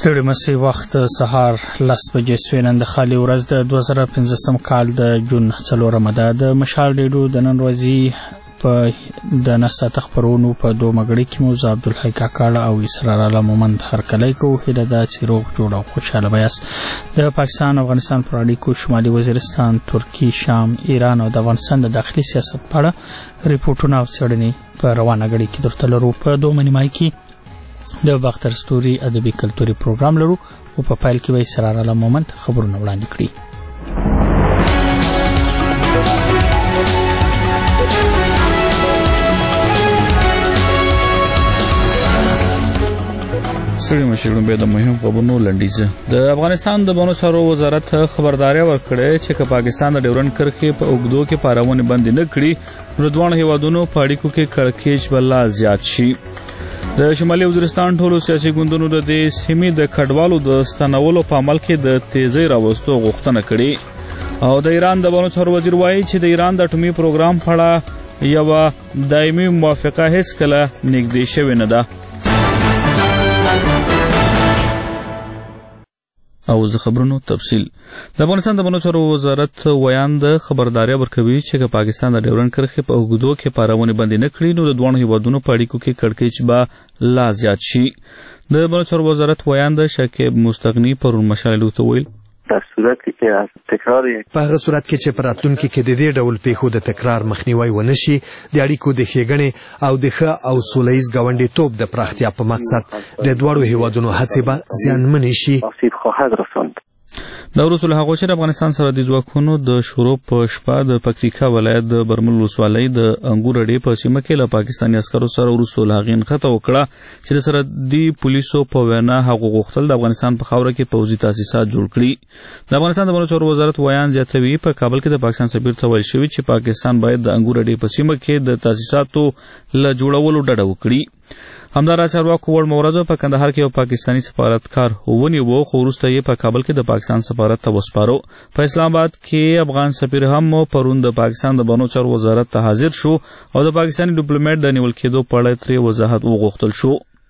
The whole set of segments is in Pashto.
ستړي مسي وخت سهار 10 بجې سوی نن د خالي ورځ د 2015 کال د جون 4 ده د مشال ډیډو د نن ورځې په د نساته خبرونو په دوه مګړې کې مو عبدالحی کاکاړه او اسرار الله مومند هرکلی کوو هیله ده چې روغ جوړ او خوشحاله به یاست. د پاکستان افغانستان پر اړیکو شمالي وزیرستان، ترکیې، شام، ایران او د افغانستان د داخلي سیاست په اړه ریپورټونه او څېړنې په روانه غړي کې درته لرو. په دوه نیمایي کې د باختر ستوري ادبي کلتوري پروګرام لرو او په پیل کې به اسرار الله مومند خبرونه وړاندې کړي. سړي مشرون به د مهم خبرونو لنډیز. د افغانستان د بنو څارو وزارت خبرداري ورکړې چې که پاکستان د ډیورنډ کرښې په اوږدو کې پارونه بند نه کړي نو دوه هیوادونو په اړیکو کې کړکېچ بلا زیات شي. د شمالي وزیرستان ټولو سیاسي ګوندونو د دې سیمې د کډوالو د ستنولو په عمل کې د تیزی راوستو غوښتنه کړې او د ایران د بنو څارو وزیر وایي چې د ایران د اټومي پروګرام په اړه یوه دایمي موافقه هیڅکله نږدې شوې نه ده. او د خبرونو تفصیل. د افغانستان د بنو څارو وزارت ویاند خبرداري ورکوي چې که پاکستان د ډیورنډ کرښې په اوږدو کې پارونه بند نه کړي نو د دوه هیوادونو په اړیکو کې کړکېچ به لا زیات شي. د بنو څارو وزارت ویاند شکیب مستغنی پرون مشالو ته ویل په صورت کې چې تکرار په هغه صورت کې چې پراتلونکو کې د دې ډول پیښو د تکرار مخنیوي ونشي د اړیکو د ښېګڼې او د ښه او سولهییز ګاونډیتوب د پراختیا په مقصد د دواړو هیوادونو هڅې به زیانمنې شي. د وروسته له هغو چې د افغانستان سره د ځواکونو د شروع په شپه د پکتیکا ولایت د برمل ولسوالۍ د انګور اډې په سیمه کې له پاکستاني عسکرو سره وروسته له هغې نښته وکړه چې د سرحدي پولیسو په وینا هغو غوښتل د افغانستان په خاوره کې پوځي تاسیسات جوړ کړي. د افغانستان د بنو څارو وزارت ویان زیاتوي په کابل کې د پاکستان سفیر ته ویل شوي چې پاکستان باید د انګور اډې په سیمه کې د تاسیساتو له جوړولو ډډه وکړي. همداراز چارواکو وړ مورزو په کندهار کې یو پاکستاني سفارتکار ونیو خو وروسته یې په کابل کې د پاکستان سفارت ته وسپارو. په اسلام آباد کې افغان سفیر هم پرون د پاکستان د بنو څارو وزارت ته حاضر شو او د پاکستاني ډیپلوماټ د نیول کېدو په اړه ترې وضاحت وغوښتل شو.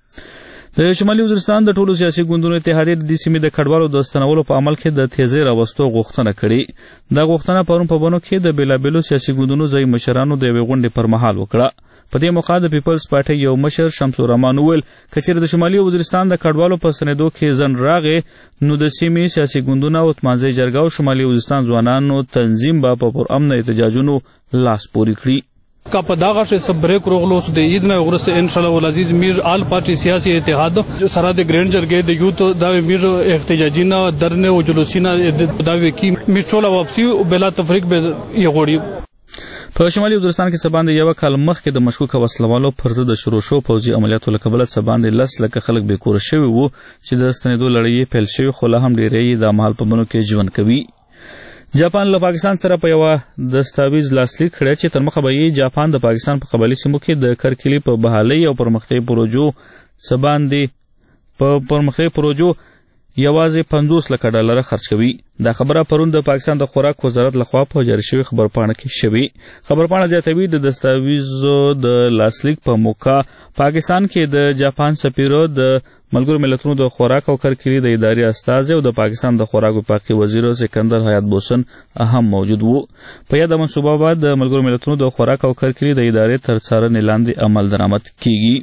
د شمالي وزیرستان د ټولو سیاسي ګوندونو اتحادیې د دې سیمې د کډوالو د ستنولو په عمل کې د تیزی راوستو غوښتنه کړې. دا غوښتنه پرون په بنو کې د بېلابېلو سیاسي ګوندونو ځایي مشرانو د یوې غونډې پر مهال وکړه. په دې موقع د پیپلز پارټۍ یو مشر شمس الرحمن وویل که چېرې د شمالي وزیرستان د کډوالو په ستنېدو کې ځنډ راغی نو د سیمې سیاسي ګوندونه او تمانځي جرګه او شمالي وزیرستان ځوانانو تنظیم به په پرامنه احتجاجونو لاس پورې کړي. का पदागा से सब ब्रेक रोगलो से ईद ना उग्र से इंशाल्लाह वल अजीज मीर आल पार्टी सियासी इत्तेहाद जो सराद ग्रैंड जरगे द यूथ दावे मीर एहतजाजीना दरने व जुलूसीना दावे की मिस्टोला वापसी बला तफरीक به یغوړي. په شمالي وزیرستان کې سباند یو کال مخکې د مشکوک وسلوالو پر ضد شروع شو پوځي عملیاتو له کبله سباند 10 لکه خلک بې کوره شوي وو چې د ستنېدو لړۍ پیل شوي خو لا هم ډېری د مهال په بنو کې ژوند کوي. جاپان له پاکستان سره په یوه دستاویز لاسلیک کړی چې تر مخه به یې جاپان د پاکستان په قبایلي سیمو کې د کرکلي په بحالۍ او پرمختیایي پروژو سباندې په پرمختیایي پروژو یوازې 50 لکه ډالر خرج کوي. دا خبره پرون د پاکستان د خوراک وزارت لخوا په جاری شوی خبرپاڼه کې شوې. خبرپاڼه زیاتوي د دستاویزو د لاسلیک په موقع پاکستان کې د جاپان سفیر د ملګرو ملتونو د خوراک او کرکلي د ادارې استازی او د پاکستان د خوراک وفاقي وزیر سکندر حیات بوسن هم موجود وو. په یاده منصوبه بعد د ملګرو ملتونو د خوراک او کرکلي د ادارې تر څارنې لاندې عمل درآمد کیږي.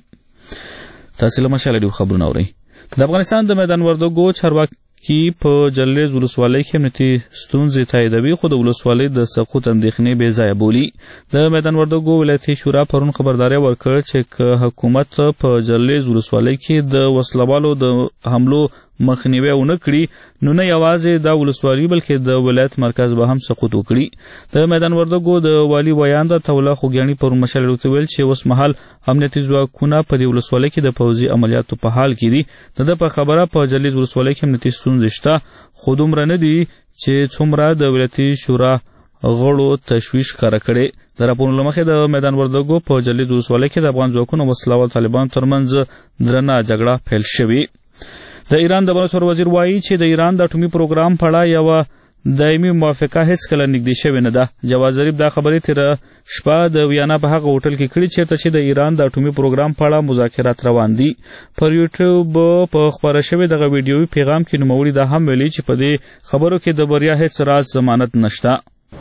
تاسو له مشالې خبرونه اورئ. د افغانستان د میدان وردګو چارواکي په جلریز ولسوالۍ کې امنیتي ستونزې تاییدوي خو د ولسوالۍ د سقوط اندېښنې بې ځایه بولي. د میدان وردګو ولایتي شورا پرون خبرداری ورکړ چې که حکومت په جلریز ولسوالۍ کې د وسلوالو د حملو مخنیوی ونه کړي نو نه یوازې دا ولسوالي بلکې د ولایت مرکز به هم سقوط وکړي. د میدان وردګو د والي ویاند توله خوږیاڼي پرون مشالې ورته ویل چې اوس مهال امنیتي ځواکونه په دې ولسوالۍ کې د پوځي عملیاتو په حال کې دي. د ده په خبره په جلریز ولسوالۍ کې امنیتي ستونزې شته خو دومره نه دي چې څومره د ولایتي شورا غړو تشویش ښکاره کړی. د راپورونو له مخې د میدان وردګو په جلریز ولسوالۍ کې د افغان ځواکونو او وسلوال طالبانو ترمنځ درنه جګړه پیل شوې. د ایران د بنو څارو وزیر وایي چې د ایران د اټومي پروګرام په اړه یوه دایمي موافقه هیڅ کله نږدې شوې نه ده. جواز ظریف دا خبرې تیره شپه د ویانا په هغه هوټل کې کړي چیرته چې د ایران د اټومي پروګرام په اړه مذاکرات روان دي. پر یوټیوب په خپاره شوی دغه ویډیوي پیغام کې نوموړي دا هم ویلي چې په دې خبرو کې د بریا هیڅ راز ضمانت نشته.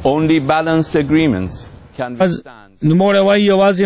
نوموړی وایي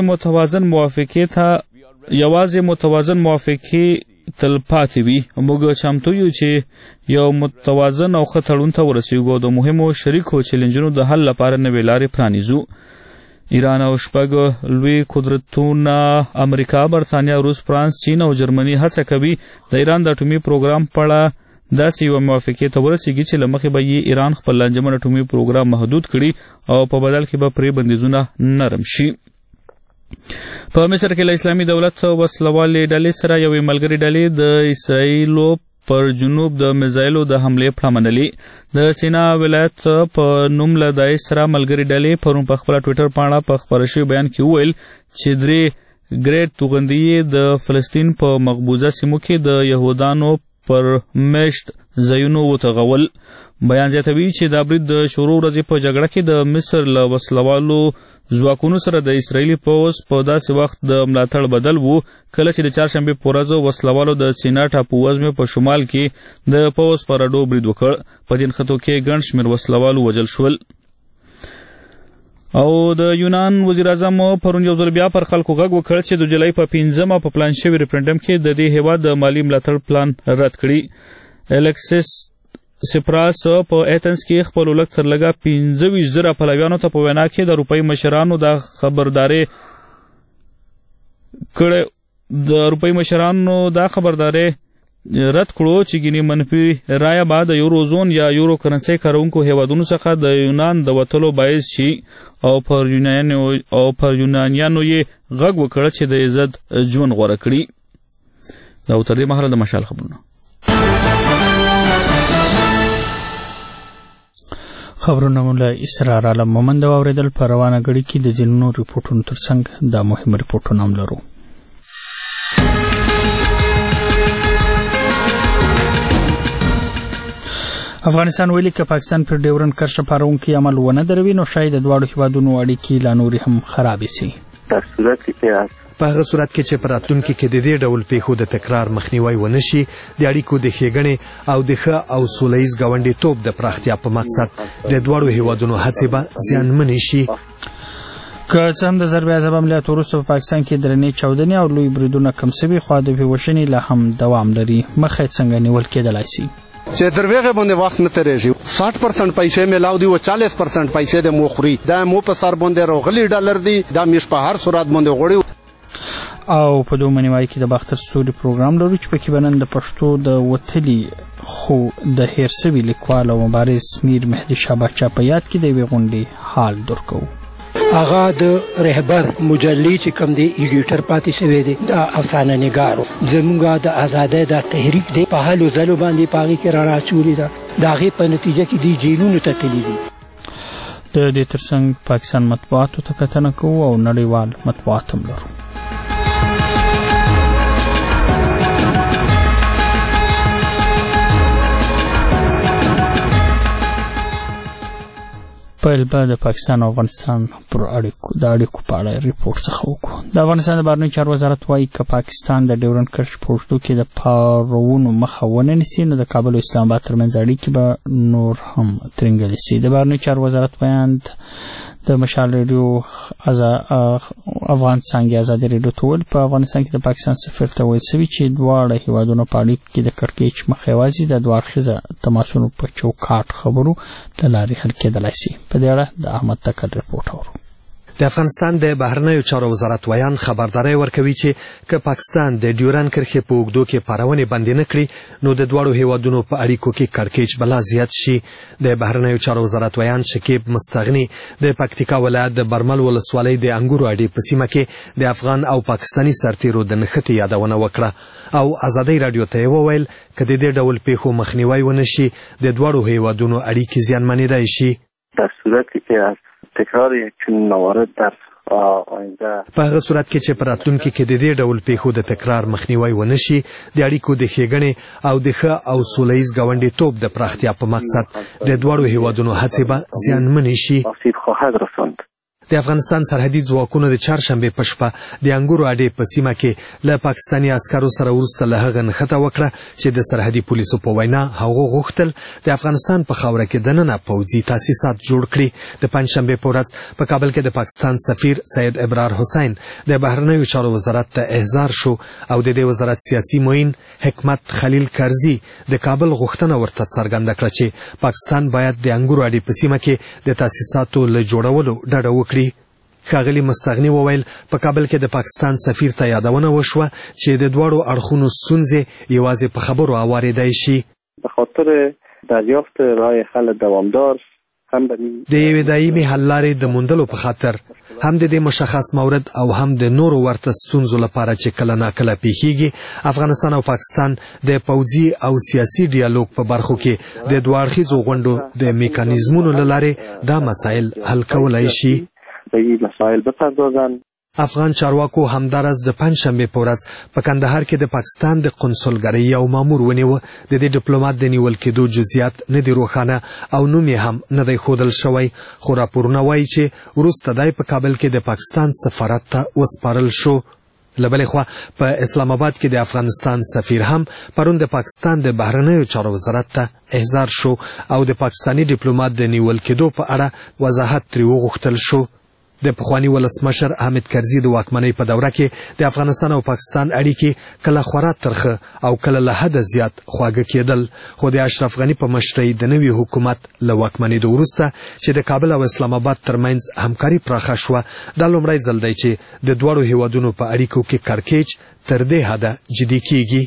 یوازې متوازن موافقې تل پاتې وي. موږ چمتو یو چې یو متوازن او ښه تړون ته ورسېږو د مهمو شریکو چیلنجونو د حل لپاره نوې لارې پرانیزو. ایران او شپږ لوی قدرتونه امریکا، برطانیه، روس، فرانس، چین او جرمني هڅه کوي د ایران د اټومي پروګرام په اړه داسې یوه موافقې ته ورسېږي چې له مخې به یې ایران خپل لانجمن اټومي پروګرام محدود کړي او په بدل کې به پرې بندیزونه نرم شي. په مصر کې له اسلامي دولت وسلوالې ډلې سره یوې ملګرې ډلې د اسرائیلو پر جنوب د میزایلو د حملې پړه منلې. د سینا ولایت په نوم له داعش سره ملګرې ډلې پرون په خپله ټویټر پاڼه په خپاره شوي بیان کې وویل چې 3 ګریډ توغندي د فلسطین په مقبوضه سیمو کې د یهودانو پر میشت ځایونو وتغول. بیان زیاتوي چې دا برید د شروع ورځې په جګړه کې د مصر له وسلوالو ځواکونو سره د اسرائیلي پوځ په داسې وخت د ملاتړ بدل وو کله چې د چهارشنبې په ورځ وسلوالو د سینا ټاپو وزمې په شمال کې د پوځ پر اډو برید وکړ. په دې نښتو کې ګڼ شمېر وسلوالو وژل شول. او د یونان وزیر اعظم پرون یو ځل بیا پر خلکو غږ وکړ چې د جولای په 5مه په پلان شوي ریفرنډم کې د دې هیواد د مالي ملاتړ پلان رد کړي. الکسیس سپراس په ایتنز کې خپل لږ تر لږه 25,000 پلویانو ته په وینا کې د اروپایي مشرانو دا خبرداري رد کړو چې ګینې منفي رایه به د یوروزون یا یورو کرنسۍ کارونکو هیوادونو څخه د یونان د وتلو باعث شي او پر یونانیانو یې غږ وکړ چې د عزت ژوند غوره کړي. دا تر دې مهاله د مشال خبرونه. خبرونه مو له اسرار عالم مومند واوریدل. په روانه غړي کې د ځینو ریپورتونو ترڅنګ دا مهم ریپورتونه هم لرو. افغانستان ویلي که پاکستان پر ډیورنډ کرښه پارونکي عمل ونه دروي نو شاید د دواړو هیوادونو اړیکې لا نورې هم خرابې سي. په هغه صورت کې چې په راتلونکي کې د دې ډول پیښو د تکرار مخنیوی ونه شي د اړیکو د ښېګڼې او د ښه او سوله ییز ګاونډیتوب د پراختیا په مقصد د دواړو هیوادونو هڅې به زیانمنې شي. که څه هم د ضرب عذاب عملیاتو وروسته په پاکستان کې درنې چاودنې او لوی بریدونه کم سوي خو د وژنې لا هم دوام لري. مخه څنګه نیول کېدلای سي چې دروغه باندې وخت نه تیریږي. 60% پیسې ملاو دي او 40% پیسې د موخري دا مو په سر باندې راغلي ډالر دي دا میش په هر صورت باندې غوړي. او په دوه منوای کې د باختر سوري پروګرام لرو چې پکې بنن د پښتو د وتلي خو د هرڅوي لیکوال او مبارز میر مهدي شاباچا په یاد کې د وی غونډې حال درکو. هغه د رهبر مجلې چې کوم دی ایډیټر پاتې شوی دی دا افسانه نگارو زموږه د آزادۍ د تحریک دی په حالو ځلو باندې پاغي کې را چولی دا داغه په نتیجه کې دی جیلونو ته تللی دي. د دې ترڅنګ پاکستان مطبوعاتو ته کتنه کوو او نړیوال مطبوعات هم لرو. پیل به د پاکستان او افغانستان پر اړیکو په اړه ریپورت څخه وکړو. د افغانستان د بهرنیو چارو وزارت وایي که پاکستان د ډیورنډ کرښې په اوږدو کې د پارونو مخه ونه نیسي نو د کابل او اسلام آباد ترمنځ اړیکې به نور هم ترنګلې سي. د بهرنیو چارو وزارت بیان د مشال ریډیو افغان څانګې ازادي ریډیو ته ویل په افغانستان کې د پاکستان سفیر ته ویل سوي چې دواړه هیوادونو په اړیکو کې د کړکېچ مخه یوازې د دوه اړخیزه تماسونو په چوکاټ خبرو له لارې حل کېدلای سي. په دې اړه د احمد تکل ریپورټ اورو. د افغانستان د بهرنیو چارو وزارت ویان خبرداري ورکوي چې که پاکستان د ډیورنډ کرښې په اوږدو کې پارونې بندې نه کړي نو د دواړو هیوادونو په اړیکو کې کړکېچ بلا زیات شي. د بهرنیو چارو وزارت ویان شکیب مستغني د پکتیکا ولایت د برمل ولسوالۍ د انګورو اډې په سیمه کې د افغان او پاکستاني سرتیرو د نښتې یادونه وکړه او ازادي رادیو ته وویل که د دې ډول پیښو مخنیوی ونه شي د دواړو هیوادونو اړیکې زیانمنېدای شي. در صورتی که از تکرار یک چنین موارد در په هغه صورت کې چې په راتلونکي کې د دې ډول پیښو د تکرار مخنیوي ونشي د اړیکو د ښېګڼې او د ښه او سولهییز ګاونډیتوب د پراختیا په مقصد د دواړو هیوادونو هڅې به زیانمنې شي. د افغانستان سرحدي ځواکونو د چهارشنبې په شپه د انګورو اډې په سیمه کې له پاکستاني عسکرو سره وروسته له هغه نښته وکړه چې د سرحدي پولیسو په وینا هغو غوښتل د افغانستان په خاوره کې دننه پوځي تاسیسات جوړ کړي. د پنجشنبې په ورځ په کابل کې د پاکستان سفیر سید ابرار حسین د بهرنیو چارو وزارت ته احضار شو او د دې وزارت سیاسي معین حکمت خلیل کرزي د کابل غوښتنه ورته څرګنده کړه چې پاکستان باید د انګورو اډې په سیمه کې د تاسیساتو له جوړولو ډډه وکړي. ښاغلي مستغني وویل په کابل کې د پاکستان سفیر ته یادونه وشوه چې د دواړو اړخونو ستونزې یوازې په خبرو اوارېدای شي. به خاطر دریافت رای حل دوامدار هم د یوې دایمي حل لارې د موندلو په خاطر هم د دې مشخص مورد او هم د نورو ورته ستونزو لپاره چې کله ناکله پیښیږي افغانستان او پاکستان د پوځي او سیاسي ډیالوګ په برخو کې د دوه اړخیزو غونډو د میکانیزمونو له لارې دا مسایل حل کولای شي. افغان چارواکو همدارس د پنجشنبې په ورځ په کندهار کې د پاکستان د قونسلګرۍ یو مامور ونیوه. د دې ډیپلوماټ د نیول کېدو جزئیات نه دي روښانه او نوم یې هم نه دی ښودل شوی خو راپورونه وایي چې وروسته دی په کابل کې د پاکستان سفارت ته وسپارل شو. له بلې خوا په اسلام آباد کې د افغانستان سفیر هم پرون د پاکستان د بهرنیو چارو وزارت ته احضار شو او د پاکستاني ډیپلوماټ د نیول کېدو په اړه وضاحت ترې وغوښتل شو. د پخواني ولسمشر حامد کرزي د واکمنۍ په دوره کې د افغانستان او پاکستان اړیکې کله خورا ترخه او کله له حده زیات خواږه کېدل خو د اشرف غني په مشرۍ د نوي حکومت له واکمنېدو وروسته چې د کابل او اسلام آباد ترمنځ همکاري پراخه شوه دا لومړی ځل دی چې د دواړو هیوادونو په اړیکو کې کړکېچ تر دې حده جدي کېږي.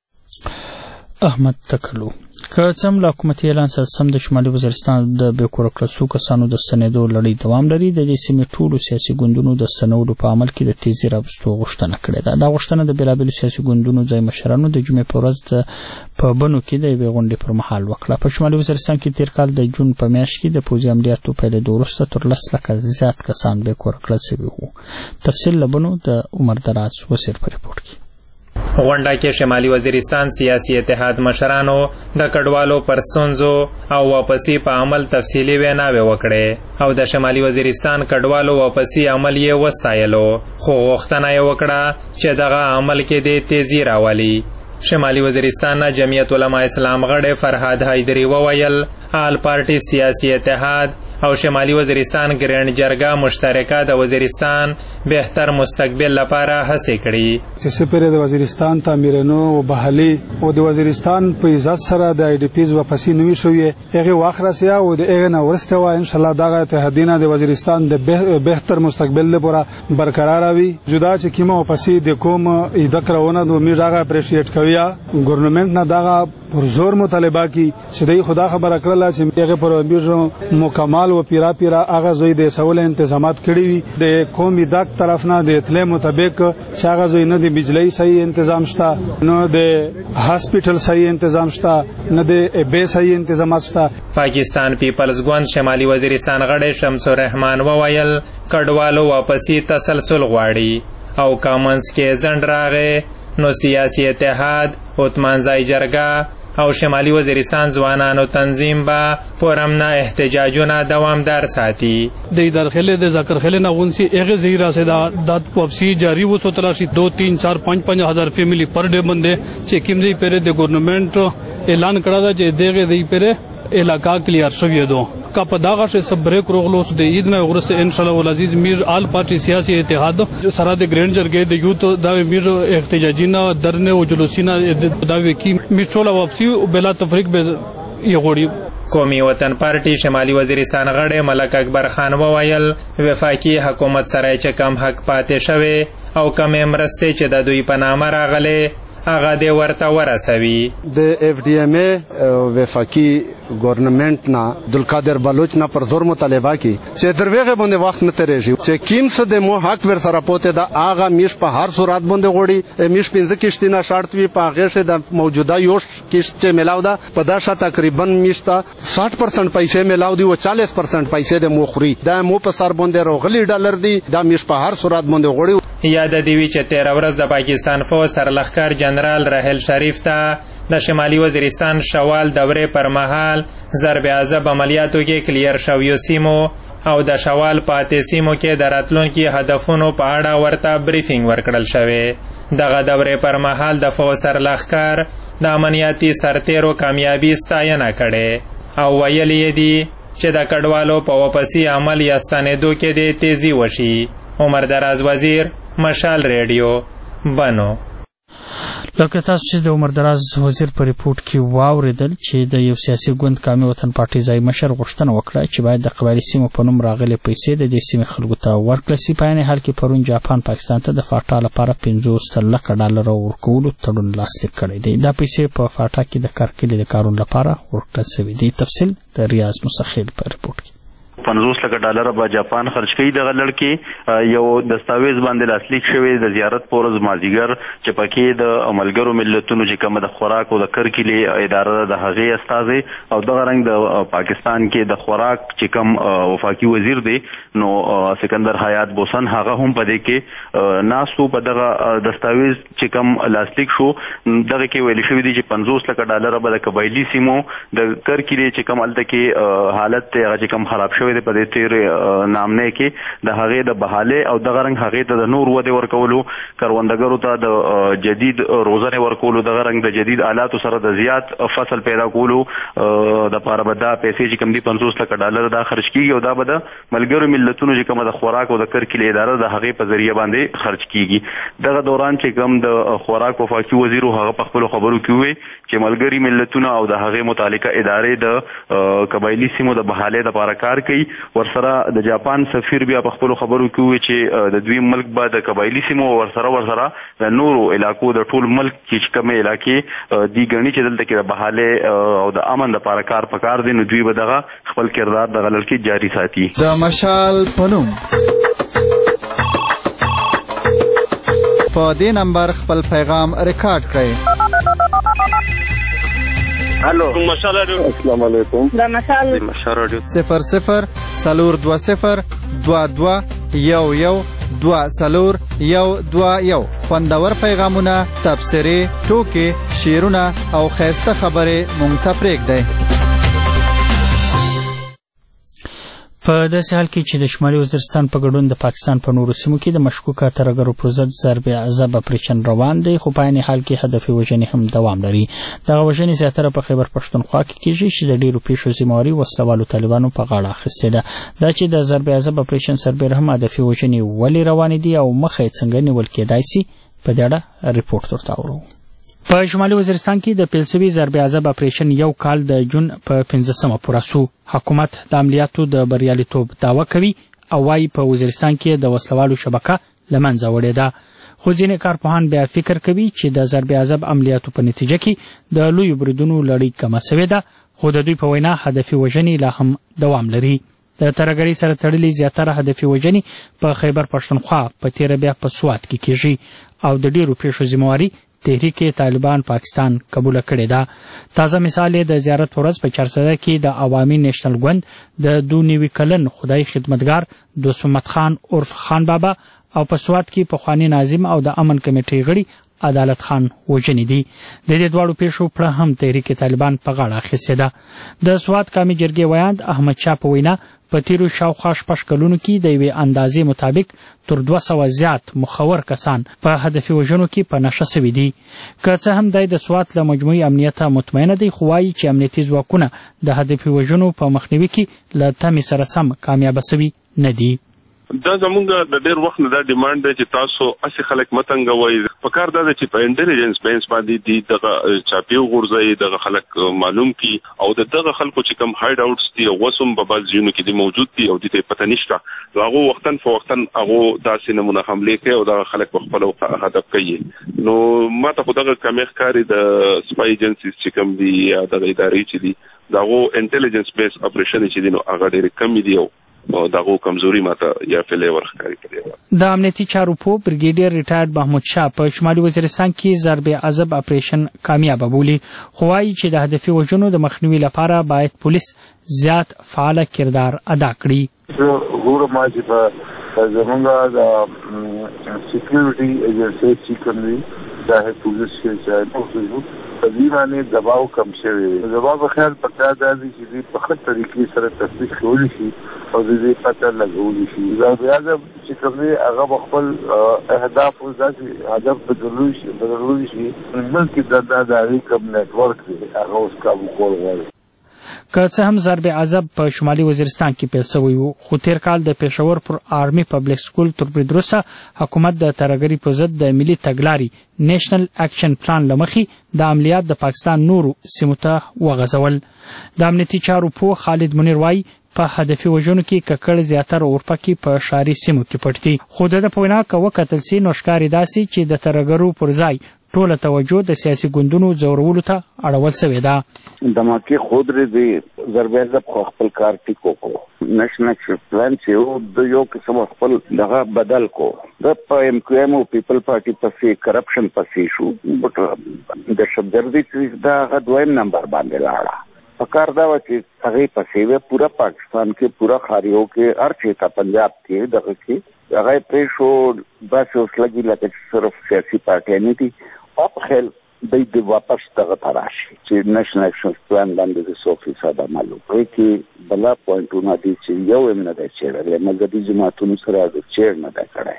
احمد تکلو که څه هم له حکومتي اعلان سره سم د شمالي وزیرستان د بې کوره کړو کسانو د ستنېدو لړۍ دوام لري. د دې سیمې ټولو سیاسي ګوندونو د ستنولو په عمل کې د تیزي راوستو غوښتنه کړې ده. دا غوښتنه د بېلابېلو سیاسي ګوندونو ځای مشرانو د جمعې په ورځ په بنو کې د یوې غونډې پر مهال وکړه. په شمالي وزیرستان کې تېر کال د جون په میاشت کې د پوځي عملیاتو پیلېدو وروسته تر 10 لکه زیات کسان بې کوره کړل شوي وو. تفصیل له بنو د عمر دراز وسیر په ریپورټ کې. غونډه کې شمالي وزیرستان سیاسي اتحاد مشرانو د کډوالو پر ستونزو او واپسي په عمل تفصیلي ویناوې وکړې او د شمالي وزیرستان کډوالو واپسي عمل یې وستایلو خو غوښتنه یې وکړه چې دغه عمل کې د تیزي راولي. شمالي وزیرستان جمعیت علما اسلام غړی فرهاد حیدری وویل آل پارټي سیاسي اتحاد او شمالي وزیرستان ګرینډ جرګه مشترکه د وزیرستان بهتر مستقبل لپاره هڅې کړي. چې سپېره د وزیرستان تعمیرونو او بحالي او د وزیرستان په عزت سره د آی ډي پیز واپسی نوي شوې هغه واخ راسیا او د هغه نو ورسته و ان شاء الله دغه اتحادینه د وزیرستان د بهتر مستقبل لپاره برقرار وي. جدا چې کیمه واپسی د کوم ادکرونه د میژغه اپریشیټ کویا ګورنمنت نه دغه پر زور مطالبه کی چې د خدا خبره کړله چې هغه پر میژو مکمل او پیرا هغه زوی د سوال تنظیمات کړی وي د قومي دک طرف نه د اطلاع مطابق چې هغه زوی نه د بجلی صحیح تنظیم شته نو د هاسپټل صحیح تنظیم شته نه د بې صحیح تنظیمات شته. پاکستان پیپلز ګوند شمالي وزیرستان غړی شمس الرحمن وویل کډوالو واپسی تسلسل غواړي او کامنس کې ځنډ راغی نو سیاسي اتحاد اوتمانځای جرګه او شمالي وزیرستان ځوانانو تنظیم با پرامنا احتجاجونه دوامدار ساتي. د ادارخله د ذکرخله نه غونسی هغه زیرا سے د واپسی جاری وسو تلاشي 2 3 4 5 5000 فیملی پر ډے باندې چې کیمځي پره د ګورنمنت اعلان کړه دا چې دغه دی پره علاقہ کلیئر شوی دو کا پداغه سے سب بریک روغلو د عید نه ورسته ان شاء الله العزیز میر آل پارټي سیاسي اتحاد سره د ګرینډ جرګې د یوت د میر احتجاجي نه درنه او جلوسي نه د کی میټولا واپسی بلا تفریق به یغوړي. قومي وطن پارټي شمالي وزیرستان غړی ملک اکبر خان وویل وفاقي حکومت سره چې کم حق پاتې شوی او کم مرستې چې د دوی په نامه راغلي هغه دې ورته ورسوي. د FDMA وفاقي ګورنمنت نه عبدالقادر بلوچ نه پر زور مطالبه کی چې دروغه باندې وخت نه تیریږي چې کیم څه د مو حق ور سره پوته دا هغه میش په هر صورت باندې غوړي میش 15 کشتی نه شرط وی په هغه شه د موجوده یوش کشت چې ملاو دا په دا شته تقریبا میشتا 60% پیسې ملاو دی او 40% پیسې د مخوري دا مو په سر باندې روغلی ډالر دی دا میش په هر صورت باندې غوړي. یاد دی وی چې 13 ورځ د پاکستان فوج سرلښکر جنرال راحل شریف ته د شمالي وزیرستان شوال دورې پر مهال ضرب عذاب عملیاتو کې کلیر شویو سیمو او د شوال پاتې سیمو کې د راتلونکي هدفونو په اړه ورته بریفینګ ورکړل شوی. دغه دورې پر مهال د فوج سرلښکر د امنیتي سرتیرو کامیابي ستاینه کړې او ویلي دي چې د کډوالو په واپسي عمل یا ستنېدو کې دې تیزی وشي. عمر دراز وزیر، مشال ریډیو، بنو. لکه تاسو چې د عمر دراز وزیر په ریپورت کې واوریدل چې د یو سیاسي ګوند قومي وطن پارټي ځای مشر غوښتنه وکړه چې باید د قبایلي سیمو په نوم راغلي پیسې د دې سیمې خلکو ته ورکړل سي. په عین حال کې پرون جاپان پاکستان ته د فاټا لپاره 50 لکه ډالر ورکولو تړون لاسلیک کړی دی. دا پیسې په فاټا کې د کارکلي د کارونو لپاره ورکړل شوي دي. تفصیل د ریاض مسخیل په ریپورت کې. 50 لکه ډالر به جاپان خرج کوي. دغه لړکې یو دستاویز باندې لاسلیک شوی د زیارت پورز مازیګر چې پکې د ملګرو ملتونو چې کوم د خوراک او د کرکلي اداره د هغې استازي او دغه رنګ د پاکستان کې د خوراک چې کوم وفاقي وزیر دی نو سکندر حیات بوسن هغه هم پدې کې ناسو په دغه دستاویز چې کوم لاسلیک شو دغه کې ویل شوی دی چې 50 لکه ډالر به د قبایلی سیمو د کرکلي چې کوم الته کې حالت ته چې کوم خراب شوی په دې تیر نامنه کې د هغې د بحاله او دغه رنګ هغې ته د نور وده ورکولو کروندګرو ته د جدید روزنه ورکولو دغه رنګ د جدید آلاتو سره د زیات فصل پیدا کولو د پاره به دا پیسې چې کوم دي 50 لکه ډالر دا خرج کیږي او دا به د ملګرو ملتونو چې کوم د خوراک او د کرکلي اداره د هغې په ذریعہ باندې خرج کیږي. دغه دوران چې کوم د خوراک وفاقي وزیر هغه په خپل خبرو کې وی چې ملګری ملتونه او د هغې متعلقه ادارې د قبایلی سیمو د بحاله د پاره کار کوي. ورسره د جاپان سفیر بیا په خپل خبرو کې وی چې د دوی ملک به د قبایلی سیمو ورسره د نورو علاقو د ټول ملک چې کومه علاقې دی غني چې دلته کې د بحاله او د امن لپاره کار پکار دي نو دوی به دغه خپل کردار د غلل کې جاری ساتي. د مشال پنوم په دې نمبر خپل پیغام ریکارډ کړئ. الو مشال رادیو. السلام علیکم. دا مشال رادیو 00 420 22 11 2 خوندور پیغامونه، تبصرې، ټوکې، شعرونه او خیسته خبرې مونږ ته پرېږدئ. په داسې حال کې چې د شمالي وزیرستان په ګډون د پاکستان په نورو سیمو کې د مشکوکه ترهګرو پر ضد ضرب عذاب اپریشن روان دی، خو په عین حال کې هدف وژنې هم دوام لري. دغه وژنې زیاتره په خیبر پښتونخوا کې کېږي چې د ډېرو پیښو ذمهواري وسلوالو طالبانو په غاړه اخیستې ده. دا چې د ضرب عذاب اپریشن سربېره هم هدفي وژنې ولې روانې دي او مخه یې څنګه نیول کېدای سي، په دې اړه ریپورټ درته اورو. په شمالي وزیرستان کې د پیل شوي ضرب عذاب اپریشن یو کال د جون په 15مه پوره سو. حکومت د عملیاتو د بریالیتوب دعوه کوي او وايي په وزیرستان کې د وسلوالو شبکه له منځه وړې ده. خو ځینې کارپوهان بیا فکر کوي چې د ضرب عذاب عملیاتو په نتیجه کې د لویو بریدونو لړۍ کمه شوې ده، خو د دوی په وینا هدفي وژنې لا هم دوام لري. د ترهګرۍ سره تړلې زیاتره هدفي وژنې په خیبر پښتونخوا په تیره بیا په سوات کې کېږي او د ډېرو پیښو ذمهواري تحریک طالبان پاکستان قبول کړې ده. تازه مثال د زیارت ورځ په چارسده کې د عوامي نیشنل ګوند د 92 کلن خدای خدمتګار دوست محمد خان عرف خان بابا او په سوات کې پخوانی ناظم او د امن کمیټې غړي عدالت خان وژنې دي. د دې دواړو پیښو پړه هم تحریک طالبان په غاړه اخیستې ده. د سوات قومي جرګې ویاند احمد شاه په وینا په تیرو شاوخوا 6 کلونو کې د یوې اندازې مطابق تر 200 زیات مخور کسان په هدفي وژنو کې په نشه سوي دي. که څه هم د سوات له مجموعي امنیته مطمئنه دی، خو وایي چې امنیتي ځواکونه د هدفي وژنو په مخنیوي کې له تمې سره سم کامیابه سوي نه دي. دا زمونږ د ډېر وخت نه دا ډیمانډ دی چې تاسو اسې خلک متنګوئ. پکار دا ده چې په انټیلیجنس بیس باندې دي دغه چاپی وغورځوي، دغه خلک معلوم کی او دغه خلکو چې کوم هاید اوټس دي او وسوم په بعض ځینو کې دي موجود دي او دې ته پته نشته، هغه وختن فوختن هغه داسې نمونه حمله کوي او دغه خلک په خپل هدف کوي. نو ماته خو دغه کمی ښکاري د سپای ایجنسیز چې کوم دي یا دغه ادارې چې دي دغه انټیلیجنس بیس اپریشن چې دي نو هغه ډېر کم دي او دغه کمزوري ماته یا فلیور ښکاري کوي. د امنیتي چارو په بریګیډیر ریټایرډ محمود شاه په شمالي وزیرستان کې ضرب عذب اپریشن کامیاب بولی، خو وايي چې د هدفي وژنو د مخنیوي لپاره باید پولیس زیات فعال کردار ادا کړي. زه ګورم چې په زمونږ د سکیورټي ایجنسی چې کوم دي چاہے پولیس کې چاہے نو په دې باندې دباو کم شوی دی. دباو په خیال پکار دی چې دې په ښه طریقې سره تفتیش کولی شي او دې پته لګولی شي. دا بیا چې کوم دی هغه خپل اهداف او ځکه هدف بدلوي شي بلکې دا د اړیکو کوم نتورک دی هغه اوس کابو کول غواړي. که څه هم ضرب عذب په شمالي وزیرستان کې پیل شوی و، خو تیر کال د پېښور پر آرمي پبلک سکول تر برید وروسته حکومت د ترهګرۍ په ضد د ملي تګلارې نیشنل اکشن پلان له مخې د عملیات د پاکستان نورو سیمو ته وغځول. د امنیتي چارو پوه خالد منیر وایي په هدفي وژنو کې ککړ زیاتره اورپکي په ښاري سیمو کې پټ دي، خو د په وینا که وکتل سي نو ښکاري داسې چې د ترهګرو پر ځای ټوله توجه د سیاسي ګوندونو ځورولو ته اړول شوې ده. دماکي خود لري ضرب عذب خو خپل کار ټیکو کو نېشنل اکشن پلان چې د یو قسم خپل دغه بدل کو د ایم کیو ایم او پیپل پارټي پسې کرپشن پسې شو، بټ د شبګردي چې دا غوښتنه نمبر باندې لاړه. پکار دا و چې هغه پسې پورا پاکستان کې پورا خاریو کې هر چې تا پنجاب کې دغه کې هغه پرې شو بس اوس لګي لکه صرف سیاسي پارټي نه دي او خل د واپس دغه تراشي چې نېشنل اکشن پلان باندې د 100% عملو کوي کې بلا پوینټونه دي چې یو هم نه دی چیرې مګر د جماعتونو سره د چیر نه دی کړی.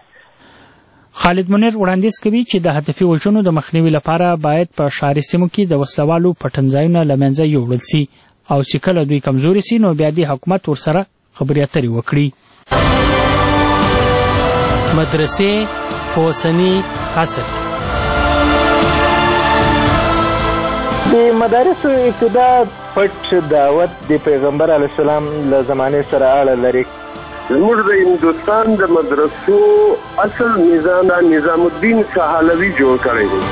خالد منیر وړاندیز کوي چې د هدفي وژنو د مخنیوي لپاره باید په ښاري سیمو کې د وسلوالو پټنځایونه له منځه یوړل سي او چې کله دوی کمزوري سي نو بیا د حکومت ورسره خبرې اترې وکړي. مدرسې په اوسني عصر د مدارسو ابتدا پټ دعوت د پیغمبر علیه السلام له زمانې سره اړه لري. زموږ د هندوستان د مدرسو اصل نظام الدین سهالوي جوړ کړی دی.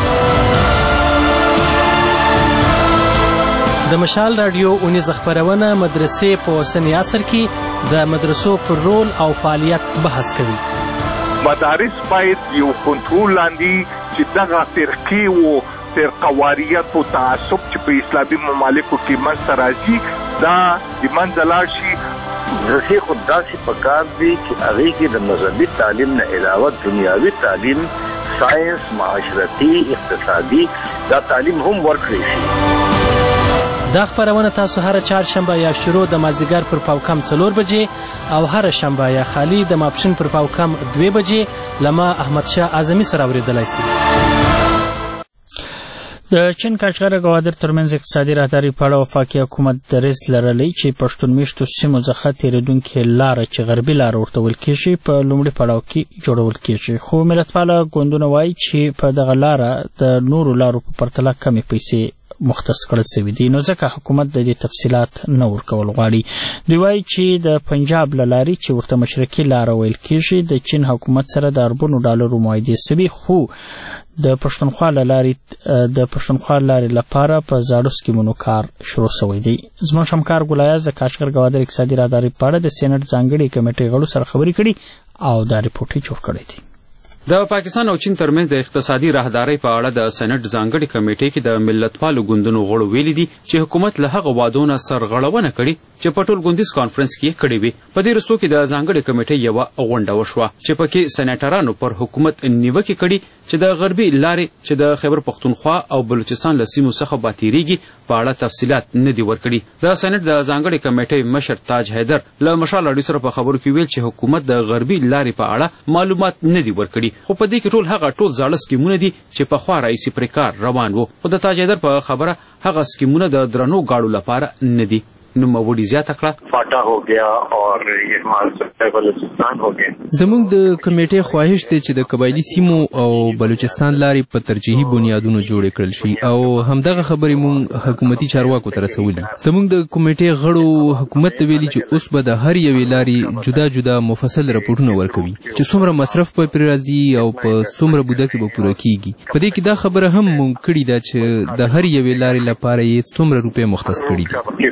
د مشال رادیو اونیز خبرونه مدرسې په اوسني عصر کې د مدرسو پر رول او فعالیت بحث کوي. مدارس باید یو کنټرول لاندې چې دغه فرقې و فرقواریت او تعصب چې په اسلامي ممالکو کې منځته راځي دا د منځه لاړ شي. مدرسې خود داسې پکار دي چې هغې کې د مذهبي تعلیم نه علاوه دنیاوي تعلیم ساینس معاشرتي اقتصادي دا تعلیم هم ورکړی شي. دا خبرونه تاسو هر چهارشنبه یا شروع د مازدیګر پر پاوکم 4 بجې او هر شنبه یا خالی د ماپښین پر پاوکم 2 بجې لما احمد شاه اعظمي سره اوریدلای شئ. د چین کاشغر ګوادر ترمنځ اقتصادي راهداري په اړه وفاقي حکومت دریځ لرلی چې پښتون میشتو سیمو څخه تېرېدونکې لاره چې غربي لاره ورته ویل کېږي په لومړي پړاو کې جوړول کېږي، خو ملتپاله ګوندونه وایي چې په دغه لاره د نورو لارو په پرتله کمې پیسې مختص کړل شوي دي، نو ځکه حکومت د دې تفصیلات نه ورکول غواړي. دوی وایي چې د پنجاب له لارې چې ورته مشرقي لاره ویل کېږي د چین حکومت سره د اربونو ډالرو معاهدې شوي، خو د پښتونخوا لارې لپاره په زاړو سکیمونو کار شروع شوی دی. زموږ همکار ګلایاز د کاشغر ګوادر اقتصادي راهداري په اړه د سینټ ځانګړي کمیټې غړو سره خبرې کړي او دا ریپورټ جوړ کړی دی. د پاکستان او چین ترمنځ د اقتصادي راهدارۍ په اړه د سېنات ځانګړي کمیټې کې د ملتپالو ګوندونو غړو ویلي دي چې حکومت له هغه وعدو نه سرغړونه کړې چې په ټولګوندیز کانفرنس کې کړې وي. په دې وروستو کې د ځانګړې کمیټې یوه غونډه وشوه چې پکې سېناټرانو پر حکومت نیوکې کړي چې د غربي لارې چې د خیبر پختونخوا او بلوچستان له سیمو څخه باتیریږي په اړه تفصیلات نه دي ورکړي. د سېنات د ځانګړې کمیټې مشر تاج حیدر له مشال راډیو سره په خبرو کې ویل چې حکومت د غربي لارې په اړه معلومات نه دي ورکړي، خو په دې کې ټول زاړه سکیمونه دي چې پخوا راهیسې پرې کار روان و. خو د تاج حیدر په خبره هغه سکیمونه د درنو ګاړو لپاره نه دي. نوموړي زیاته کړه فاټا हो गया और ये हमारा बलूचिस्तान हो गया. زموږ د کمیټې خواهش دی چې د قبایلی سیمو او بلوچستان لارې په ترجیحي بنیادونو جوړې کړل شي او همدغه خبرې مونږ حکومتي چارواکو ته رسولي. زموږ د کمیټې غړو حکومت ته ویلي چې اوس به د هر یوې لارې جدا جدا مفصل راپورټونه ورکوي چې څومره مصرف په پرې راځي او په څومره موده کې به پوره کیږي. په دې کې دا خبره هم مونږ کړې ده چې د هر یوې لارې لپاره یې څومره روپۍ مختص کړي دي.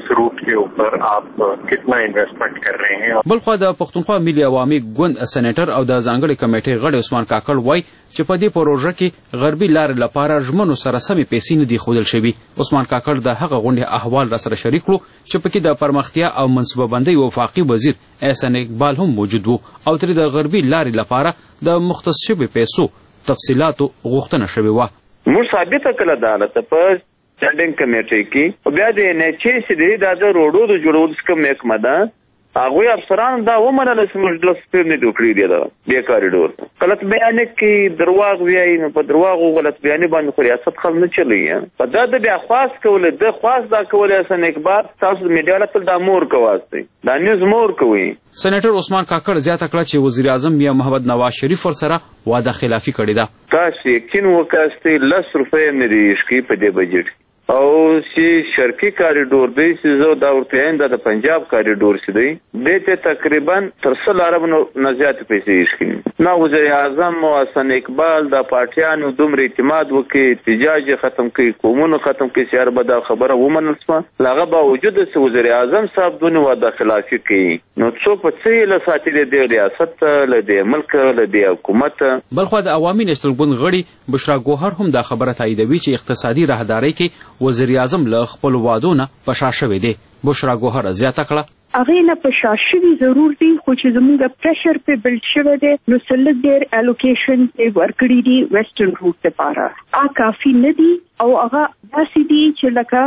بلخوا د پښتونخوا ملي عوامي ګوند سېنیټر او د ځانګړي کمیټې غړي عثمان کاکړ وایي چې په دې پروژه کې غربي لارې لپاره ژمنو سره سمې پیسې نه دي ښودل شوي. عثمان کاکړ د هغه غونډې احوال راسره شریک کړو چې پکې د پرمختیا او منصوبه بندۍ وفاقي وزیر احسان اقبال هم موجود وو او ترې د غربي لارې لپاره د مختص شویو پیسو تفصیلاتو غوښتنه شوې وه. موږ ثابته کړه دا حالت په سټینډینګ کمیټې کې بیا د NHA چې دی دا د روډو د جوړولو کوم محکمه ده هغوی افسران دا ومنله چې موږ لس پیرنې جوړ کړي دي دا بې کاریډور. غلط بیانې کې درواغ وایي نو په درواغو غلط بیانې باندې خو ریاست خل نه چلوي. په دا د بیا خواست کولی د خواست دا کولی حسن اقبال تاسو د میډیا لپاره دا مور کواست دی دا نیوز مور کوي. سېنیټر عثمان کاکړ زیاته کړه چې وزیر اعظم میا محمد نواز شریف ورسره وعده خلافي کړې ده. تاسو یقین وکړئ 10 روپۍ مې د عشقي په دې بجټ او چې شرقي کاریډور دی چې زه دا ورته وایم دا د پنجاب کاریډور چې دی دې ته تقریبا تر 100 ارب نه زیاتې پیسې ایښکي. نه وزیر اعظم او حسن اقبال د پارټیانو دومره اعتماد وکړي احتجاج ختم کړي قومونه ختم کړي چې هر به دا خبره ومنل شوه له هغه باوجود چې وزیر اعظم صاحب دونه وعده خلافي کوي نو څوک په څه له ساتي دی ریاست له دې ملک له دې حکومت. بلخوا د عوامي نېشنل ګوند غړي بشرا ګوهر هم دا خبره تاییدوي چې اقتصادي راهدارۍ کې وزیر اعظم له خپل وعدو نه په شا شوی دی. بشرا ګوهر زیاته کړه هغې نه په شا شوي ضرور دي خو چې زموږ پریشر پې بلډ شوی دی نو څه لږ ډېر الوکیشن پې ورکړي دي ویسټرن روټ دپاره کافي نه دي او هغه داسې دي چې لکه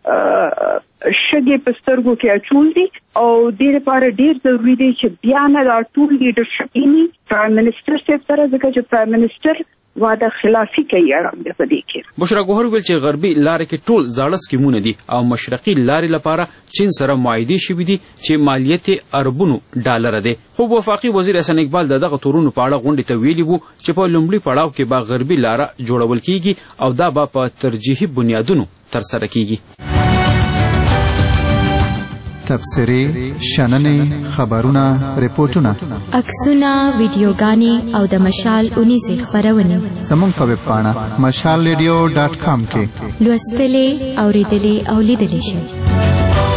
شګې په سترګو کې اچول دي او دې لپاره ډېر ضروري دی چې بیا نه دا ټول لیډرشپ ویني پرایم منسټر صاحب سره ځکه چې پرایم منسټر وعده خلافي کوي اړم د پدې کې. بشرا ګوهر ویل چې غربي لارې کې ټول زاړه سکیمونه دي او مشرقي لارې لپاره چین سره معاهدې شوي دي چې مالیت اربونو ډالر دی. خو وفاقي وزیر احسان اقبال دغه تورونو په اړه غونډې ته ویلي وو چې په لومړي پړاو کې به غربي لاره جوړول کیږي او دا به په ترجیحي بنیادونو ترسره کیږي. تبصرې، شننې، خبرونه، ریپورټونه، عکسونه، ویډیوګانې او د مشال اونیزې خپرونې زموږ په ویب پاڼه mashalradio.com کې لوستلې، اوریدلې او لیدلې شئ.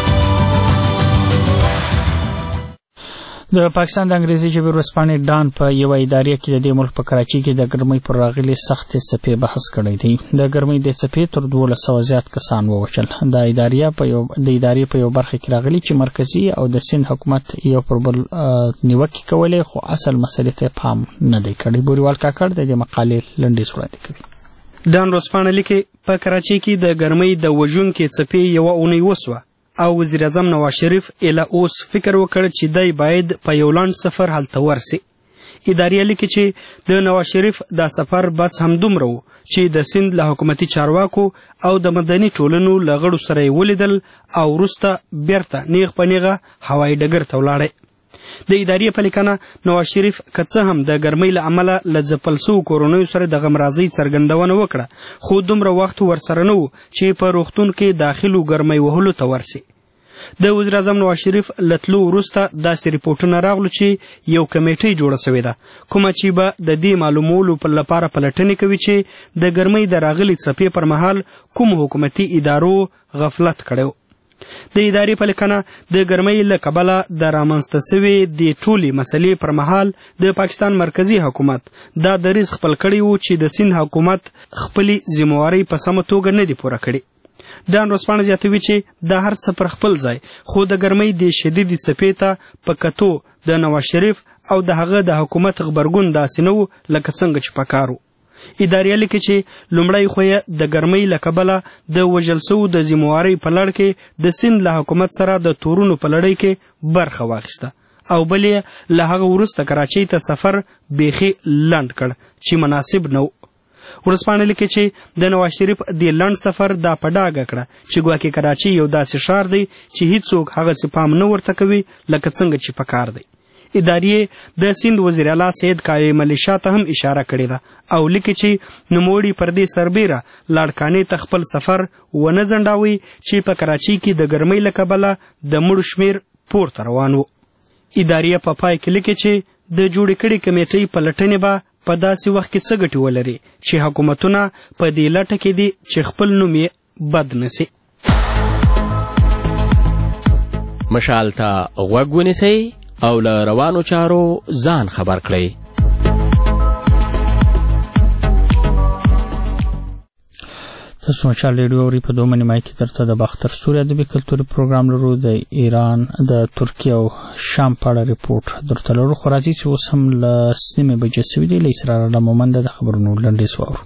د پاکستان د انګریزي ژبې ورځپاڼې ډان په یوه ادارې کې د دې ملک په کراچۍ کې د ګرمۍ پر راغلي سختې څپې بحث کړی دی. د ګرمۍ د څپې تر 1200 زیات کسان ووژل. د ادارې په یو برخه کې راغلي چې مرکزي او د سند حکومت یو پر بل نیوکې کولې خو اصل مسلې ته پام نه دی کړی. بوریوال کاکړ د دې مقالې لنډیز وړاندې کوي. ډان ورځپاڼه لیکي په کراچۍ کې د ګرمۍ د وژونکې څپې یوه اونۍ وسوه او وزیر اعظم نواز شریف اله اوس فکر وکړ چې دی باید په یو لنډ سفر هلته ورسي. ادارې لیکي چې د نواز شریف دا سفر بس همدومره و چې د سند له حکومتي چارواکو او د مدني ټولنو له غړو سره یې ولیدل او وروسته بیرته نیغ په نیغه هوایي ډګر ته ولاړی. د ادارې په لیکنه نواز شریف که څه هم د ګرمۍ له امله له ځپل سوو کورنیو سره د غمرازۍ څرګندونه وکړه خو دومره وخت ورسره نه و چې په روغتون کې داخلو ګرمۍ وهلو ته ورسي. د وزیر اعظم نواز شریف له تلو وروسته داسې ریپورټونه راغلو چې یو کمیټۍ جوړه سوې ده کومه چې به د دې معلومولو لپاره پلټنې کوي چې د ګرمۍ د راغلي څپې پر مهال کوم حکومتي ادارو غفلت کړی. د ادارې په لیکنه د ګرمۍ له کبله د رامنځته سوې د ټولې مسلې پر مهال د پاکستان مرکزي حکومت دا دریځ خپل کړی و چې د سند حکومت خپلې ذمهوارۍ په سمه توګه نه دي پوره کړي. ډان ورځپاڼه زیاتوي چې دا هر څه پر خپل ځای خو د ګرمۍ د شدیدې څپې ته په کتو د نواز شریف او د هغه د حکومت غبرګون داسې نه و لکه څنګه چې پکار و. ادارې لیکي چې لومړی خو یې د ګرمۍ له کبله د وژل سوو د ذمهوارۍ په لړ کې د سند له حکومت سره د تورونو په لړۍ کې برخه واخیسته او بل یې له هغه وروسته کراچۍ ته سفر بیخي لنډ کړ چې مناسب نه و. ورځپاڼه لیکي چې د نواز شریف د لنډ سفر دا په ډاګه کړه چې ګواکې کراچي یو داسې ښار دی چې هیڅوک هغسې پام نه ورته کوي لکه څنګه چې پکار دی. ادارې د سند وزیر اعلی سید قائم علی شاه ته هم اشاره کړې ده او لیکي چې نوموړي پر دې سربیره لاړکانې ته خپل سفر ونه ځنډاوي چې په کراچۍ کې د ګرمۍ له کبله د مړو شمیر پورته روان و. ادارې په پای کې لیکي چې د جوړې کړې کمیټۍ پلټنې به په داسې وخت کې څه ګټې ولري چې حکومتونه په دې لټه کې دي چې خپل نوم یې بد نسي. مشال ته غوږ ونیسئ او له روانو چارو ځان خبر کړئ. تاسو مشال ریډیو اورئ. په دوه نیمه کې درته د باختر سوري ادبي کلتوري پروګرام لرو. د ایران د ترکیه او شام په اړه ریپورټ درته لرو. خو راځئ چې اوس هم له 9 بجې سوي دی له اسرار الله مومند د خبرونو لنډیز واورو.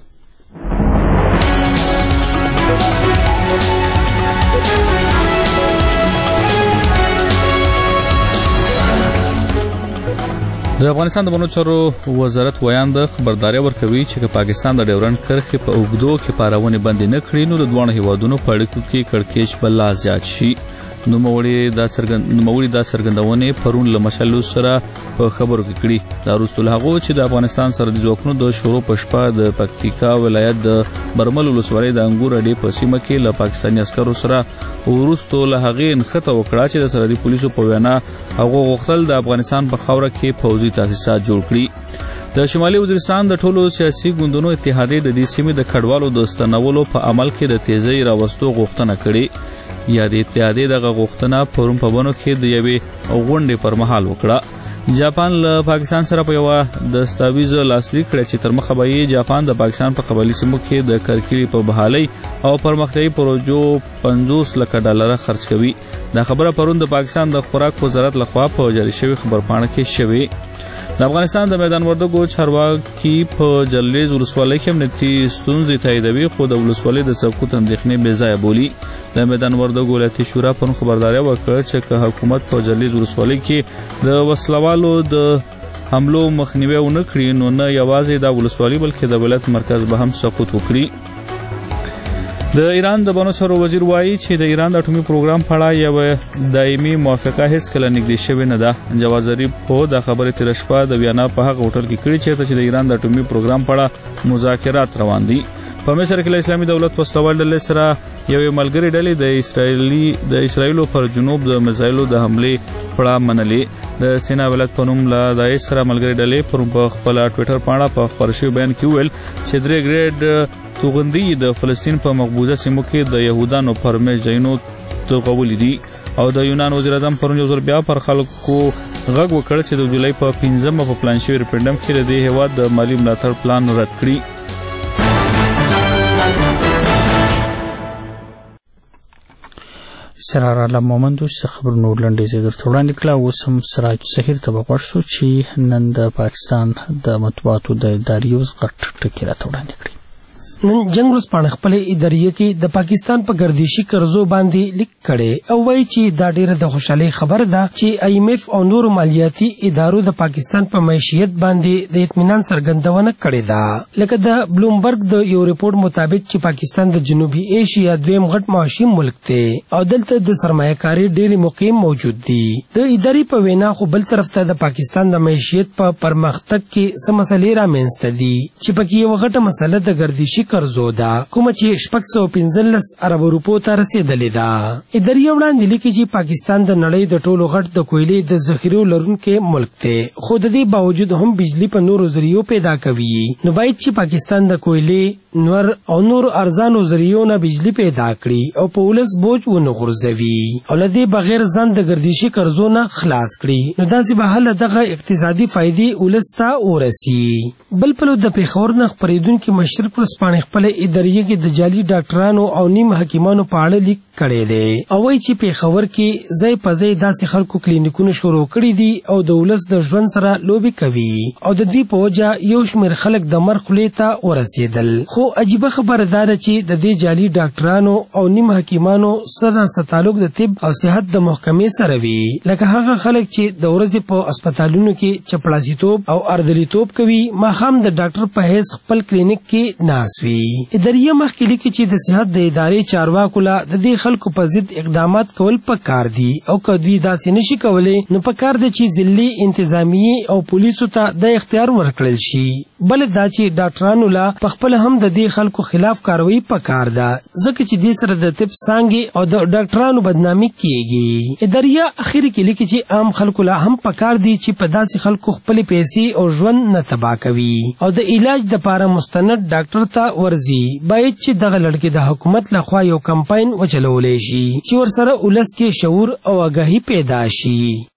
د افغانستان د بنو چارو وزارت ویان د خبرداري ورکوي چې پاکستان د ډیورنډ کرښې په اوږدو کې پارونې بندي نه کړي نو د دوه هیوادونو په اړیکو کې کړکېچ به لا زیات شي. نوموړي دا څرګندونې پرون له مشالو سره په خبرو کې کړي. دا وروسته له هغو چې د افغانستان سرحدي ځواکونو د شورو په شپه د پکتیکا ولایت د برمل ولسوالۍ د انګور اډې په سیمه کې له پاکستاني عسکرو سره وروسته له هغې نښته وکړه چې د سرحدي پولیسو په وینا هغو غوښتل د افغانستان په خاوره کې پوځي تاسیسات جوړ کړي. د شمالي وزیرستان د ټولو سیاسي ګوندونو اتحادیې د دې سیمې د کډوالو د ستنولو په عمل کې د تیزۍ راوستو غوښتنه کړې. یا د اتحادیې دغه غوښتنه پرون په بنو کې د یوې غونډې پر مهال وکړه. جاپان له پاکستان سره په یوه دستاویز لاسلیک کړی چې تر مخه به یې جاپان د پاکستان په قبایلي سیمو کې د کرکیړې په بحالۍ او پرمختیایي پروژو 50 لکه ډالر خرج کوي. دا خبره پرون د پاکستان د خوراک وزارت لخوا په جاري شوی خبرپاڼه کې شوې. د افغانستان د میدان وردګو چارواکي په جلریز ولسوالۍ کې امنیتي ستونزې تاییدوي خو د ولسوالۍ د سقوط اندېښنې بې ځایه بولي. د میدان وردګو ولایتي شورا پرون خبرداری ورکړه چې که حکومت په جلریز ولسوالۍ کې د وسلوالو د حملو مخنیوی ونه کړي نو نه یوازې دا ولسوالي بلکې د ولایت مرکز به هم سقوط وکړي. د ایران د بنو چارو وزیر وایي چې د ایران د اټومي پروګرام په اړه یوه دایمي موافقه هیڅکله نږدې شوې نه ده. جواد ظریف خو دا خبرې تېره شپه د ویانا په هغه هوټل کې کړې چېرته چې د ایران د اټومي پروګرام په اړه مذاکرات روان دي. په مصر کې له اسلامي دولت وسلوال ډلې سره یوې ملګرې ډلې د اسرائیلو پر جنوب د میزایلو د حملې پړه منلې. د سینا ولایت په نوم له داعش سره ملګرې ډلې پرون په خپل ټویټر پاڼه په خپور شوي بیان کې وویل چې 3 ګریډ توغندي د فلسطین په مقبوضه سیمو کې د یهودانو پر میز ځایونو توغولي دي. او د یونان وزیر اعظم پرون یو ځل بیا پر خلکو غږ وکړ چې د جولای په 15 په پلان شوي ریفرنډم کې د دې هیواد د مالي ملاتړ پلان رد کړي. سرار الله مومند اوس خبرونه لنډیز درته وړاندې کړه. اوس هم سراج ظهیر ته به غوږ شو چې نن د پاکستان د مطبوعاتو د ادارې اوس غټ ټکي راته وړاندې کړي. نن جنگ ورځپاڼه خپل اداریه کې د پاکستان په گردشي قرضو باندې لیک کړي او وایي چې دا ډیره د خوشحالي خبر ده چې IMF او نور مالیاتي ادارو د پاکستان په معیشت باندې د اطمینان څرګندونه کړې ده. لکه د بلومبرګ د یو ریپورت مطابق چې پاکستان د جنوبي ایشیا دویم غټ معاشي ملک دی او دلته د سرمایه‌کاري ډېری موقع موجود دي. د ادارې په وینا خو بل طرف ته د پاکستان د معیشت په پرمختګ کې څه مسلې رامنځته دي چې پکې یو غټه مسله د گردشي قرضو ده کومه چې 615 ارب روپو ته رسیدلې ده. ادارې وړاندې لیکي چې پاکستان د نړۍ د ټولو غټ د کویلې د ذخیرو لرونکي ملک دی خو د دې باوجود هم بجلی په نورو ذریعو پیدا کوي. نو باید چې پاکستان د کویلې نور او نور ارزانو ذریعو نه بجلی پیدا کړي او په ولس بوج ونه غورځوي او له دې بغیر ځان د گردشي قرضو نه خلاص کړي. نو داسې به هله دغه اقتصادي فائدې ولس ته ورسي. بل پلو د پیښور نه خپرېدونکي مشرق ورځپاڼې په خپل ادارې کې د جعلي ډاکټرانو او نیم حکیمانو په اړه لیک کړی دی او وایي چې په خبر کې ځای په ځای داسې خلکو کلینیکونه شروع کړي دي او د ولس د ژوند سره لوبي کوي او د دې په وجه یو شمېر خلک د مرګ خولې ته ورسېدل. خو عجیبه خبره دا ده چې د دې جعلي ډاکټرانو او نیم حکیمانو سره تعلق د طب او صحت د محکمې سره وي، لکه هغه خلک چې د ورځې په هسپتالونو کې چپړاسیتوب او اردلیتوب کوي، ماښام د ډاکټر په حیث خپل کلینیک کې ناست وي. اداریه مخکې لیکي چې د صحت د ادارې چارواکو له د دې خلکو په ضد اقدامات کول پکار دي او که دوی داسې نشي کولی نو پکار ده چې ضلعي انتظامیې او پولیسو ته د اختیار ورکړل شي. بل دا چې ډاکټرانو له پخپل هم د دې خلکو خلاف کاروي پکار ده، ځکه چې دې سره د طب څانګې او د ډاکټرانو بدنامي کیږي. اداریه اخر کې لیکي چې عام خلکو له هم پکار دي چې په داسې خلکو خپل پیسې او ژوند نه تباہ کوي او د علاج د لپاره مستند ډاکټر ته ورځي. باید چې دغه لړکې د حکومت لخوا یو کمپاین وچلولی شي چې ورسره ولس کې شعور او آگاهي پیدا شي.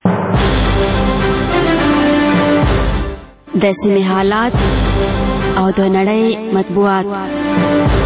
د سیمې حالات او د نړۍ مطبوعات.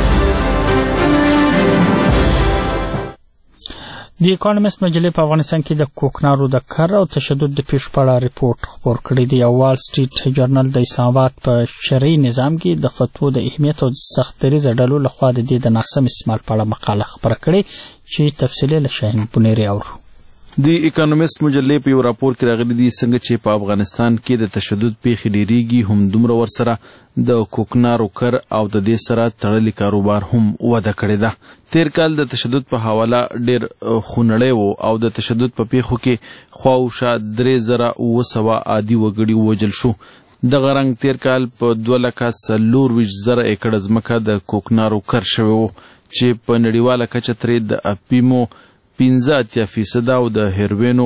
د اکانومیست مجلې په افغانستان کې د کوکنارو د کر او تشدد د پیښو په اړه ریپورت خپور کړی دی او وال سټریټ جرنل د اسلام آباد په شرعي نظام کې د فتوو د اهمیت او سخت دریځه ډلو لخوا د دې د ناسم استعمال په اړه مقاله خپره کړې چې تفصیلي له شاهین بنيري اورو. د اکانومیست مجلې په یو راپور کې راغلي دي څنګه چې په افغانستان کې د تشدد پیښې ډیریږي، هم دومره ورسره د کوکنارو کر او د دې سره تړلي کاروبار هم وده کړې ده. تیر کال د تشدد په حواله ډیر خونړی و او د تشدد په پیښو کې خواوشا 3700 عادي وګړي ووژل شو. دغه رنګ تیر کال په 2,40,000 ایکړه ځمکه د کوکنارو کر شوی و چې په نړیواله کچه ترې د اپیمو 15% او د هیروینو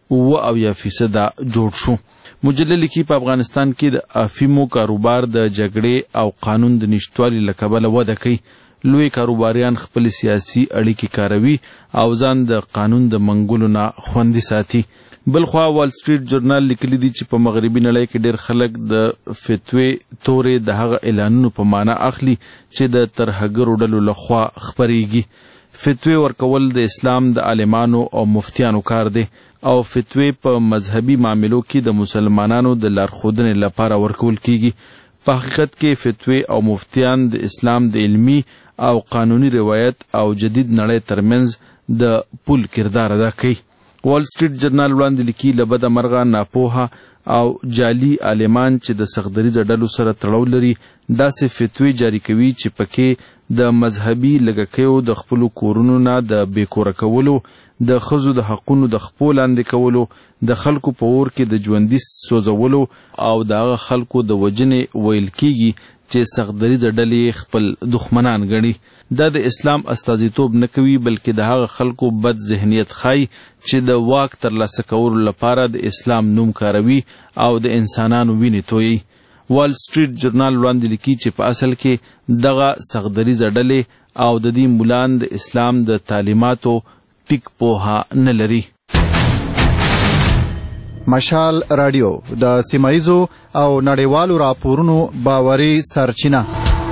9% جوړ شو. مجلې لیکي په افغانستان کې د افیمو کاروبار د جګړې او قانون د نشټوالي له کبله وده کوي. لوی کاروباریان خپل سیاسي اړیکې کاروي او ځان د قانون د منګولو نه خوندي ساتي. بلخوا وال سټریټ جرنال لیکلی دی چې په مغربي نړۍ کې ډیر خلک د فتوی تورې د هغه اعلانونو په معنا اخلي چې د ترهګرو ډلو لخوا خپریږي. فتوی ورکول د اسلام د عالمانو او مفتیانو کار دی او فتوی په مذهبي معاملو کې د مسلمانانو د لارښودنې لپاره ورکول کیږي. په حقیقت کې فتوی او مفتیان د اسلام د علمی او قانوني روایت او جدید نړۍ ترمنځ د پل کردار ادا کوي. وال سټریټ جرنال وړاندې لیکي له بده مرغه ناپوهه او جعلي عالمان چې د سختدریځه ډلو سره تړاو لري داسې فتوی جاری کوي چې پکې د مذهبي لږکیو د خپلو کورونو نه د بېکوره کولو، د ښځو د حقونو د خپو لاندې کولو، د خلکو په اور کې د ژوندي سوځولو او د هغه خلکو د وژنې ویل کیږي چې سختدریځه ډلې خپل دښمنان ګڼي. دا د اسلام استازیتوب نه کوي بلکې د هغه خلکو بد ذهنیت ښایي چې د واک ترلاسه کولو لپاره د اسلام نوم کاروي او د انسانانو وینې تویي. وال سټریټ جرنال وړاندې لیکي چې په اصل کې دغه سختدریځه ډلې او د دې مولان د اسلام د تعلیماتو ټیک پوهه نه لري. مشال رادیو د سیمایزو او نړیوالو راپورونو باوري سرچینه.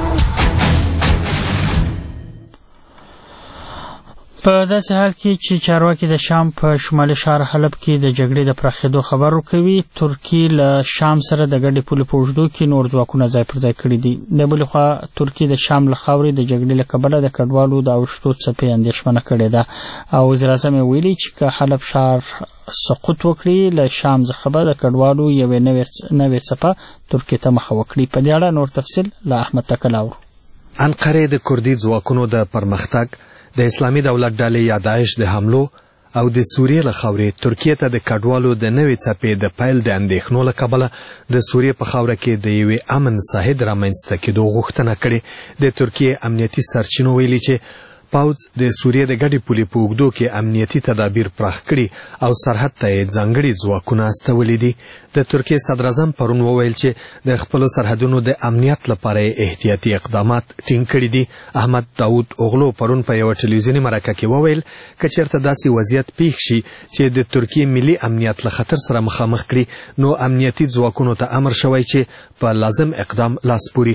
په داسې حال کې چې چارواکي د شام په شمالي ښار حلب کې د جګړې د پراخېدو خبر ورکوي، ترکیې له شام سره د ګډې پولې په اوږدو کې نور ځواکونه ځای پر ځای کړي دي. د بلې خوا ترکیې د شام له خاورې د جګړې له کبله د کډوالو د اوښتو څپې اندېښمنه کړې ده او وزیر اعظم یې ویلي چې که حلب ښار سقوط وکړي له شام څخه به د کډوالو یوې نوې څپه ترکیې ته مخه وکړي. په دې اړه نور تفصیل له احمد تکل اورو. انقرې د کردي ځواکونو د پرمختګ، د اسلامي دولت ډلې یا داعش د حملو او د سوریې له خاورې ترکیې ته د کډوالو د نوې څپې د پیل د اندېښنو له کبله د سوریې په خاوره کې د یوې امن ساحد رامنځته کېدو غوښتنه کړې. د ترکیې امنیتي سرچینو ویلي چې پوځ د سوریې د ګډې پولې په اوږدو کې امنیتي تدابیر پراخ کړي او سرحد ته یې ځانګړي ځواکونه استولي دي. د ترکیې صدر اعظم پرون وویل چې د خپلو سرحدونو د امنیت لپاره یې احتیاطي اقدامات ټینګ کړي دي. احمد داود اوغلو پرون په یوه ټلویزیوني مرکه کې وویل که چېرته داسې وضعیت پیښ شي چې د ترکیې ملي امنیت له خطر سره مخامخ کړي نو امنیتي ځواکونو ته امر شوی چې په لازم اقدام لاس پورې کړي.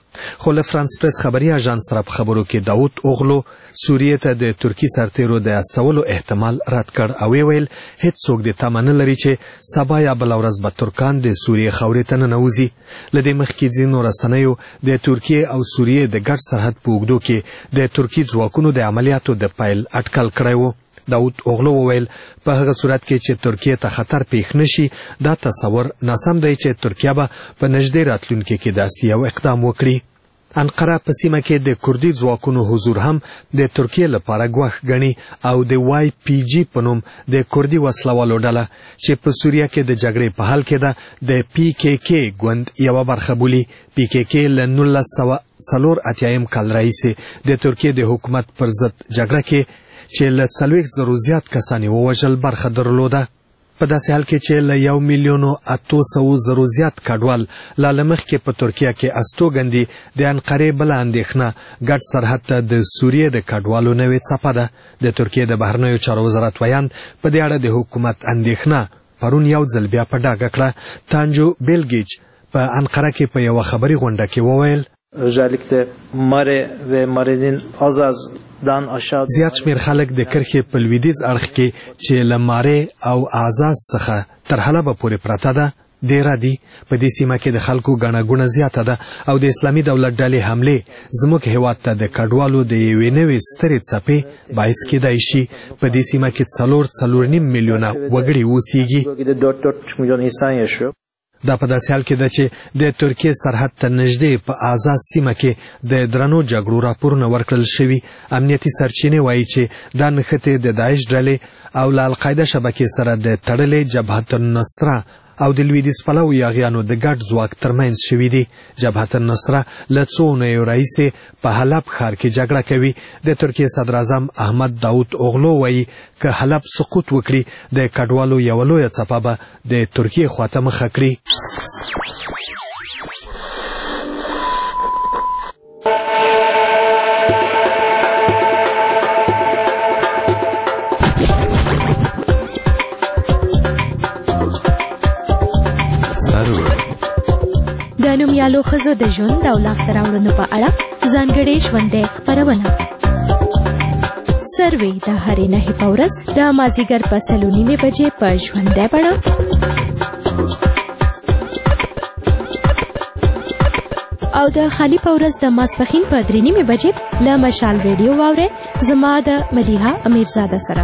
خو له فرانس پریس خبري اژانس سره په خبرو کې داود اوغلو سوریې ته د ترکی سرتیرو د استولو احتمال رد کړ او ویل هیڅوک د تمنه لري چې سبا یا بل ورځ به ترکان د سوریې خاورې ته ننوځي. له دې مخکې ځینو رسنیو د ترکیې او سوریې د ګډ سرحد په اوږدو کې د ترکی ځواکونو د عملیاتو د پیل اټکل کړی و. داود اوغلو وویل په هغه صورت کې چې ترکیې ته خطر پیښ نشي دا تصور ناسم دی چې ترکیه به په نږدې راتلونکي کې داسې یو اقدام وکړي. انقره په سیمه کې د کردي ځواکونو حضور هم د ترکیې لپاره ګواښ ګڼي او د وای پی جی په نوم د کردي وسلوالو ډله چې په سوریه کې د جګړې په حال کې ده د پی کې کې ګوند یوه برخه بولي. پی کې کې له 1984 کال راهیسې د ترکیې د حکومت پر ضد جګړه کې چې له 40,000 زیات کسان یې ووژل برخه درلوده. په داسې حال کې چې له 1,800,000 زیات کډوال لا له مخکې په ترکیه کې استوګندي د انقرې بله اندېښنه ګډ سرحد ته د سوریې د کډوالو نوې څپه ده. د ترکیې د بهرنیو چارو وزارت ویاند په دې اړه د حکومت اندېښنه پرون یو ځل بیا په ډاګه کړه. تانجو بیلګیچ په انقره کې په یوه خبري غونډه کې وویل زیات شمیر خلک د کرښې په لویدیځ اړخ کې چې له مارې او اعزاز څخه تر حلبه پورې پرته ده ډیره دي. په دې سیمه کې د خلکو ګڼه ګوڼه زیاته ده او د اسلامي دولت ډلې حملې زموږ هیواد ته د کډوالو د یوې نوې سترې څپې باعث کیدای شي. په دې سیمه کې 4.5 میلیونه وګړي اوسیږي. دا په داسې حال کې ده چې د ترکیې سرحد ته نږدې په آزاد سیمه کې د درنو جګړو راپورونه ورکړل شوي. امنیتي سرچینې وایي چې دا نښتې د داعش ډلې او له القاعده شبکې سره د تړلې جبهة النصره او د لویدیځ پلوي یاغیانو د ګډ ځواک ترمنځ شوي دي. جبهة النصره له څو اونیو راهیسې په حلب ښار کې جګړه کوي. د ترکیې صدر اعظم احمد داود اوغلو وایي که حلب سقوط وکړي د کډوالو یوه لویه څپه به د ترکیې خواته مخه کړي. د نومیالو ښځو د ژوند او لاسته راوړنو په اړه ځانګړې ژوندۍ خپرونه سروې د هرې نهې په ورځ د مازدیګر په 3:30 بجې په ژوندۍ بڼه او د خالي په ورځ د ماسپښین په 3:30 بجې له مشال ریډیو واورئ زما د مدیحه امیرزاده سره.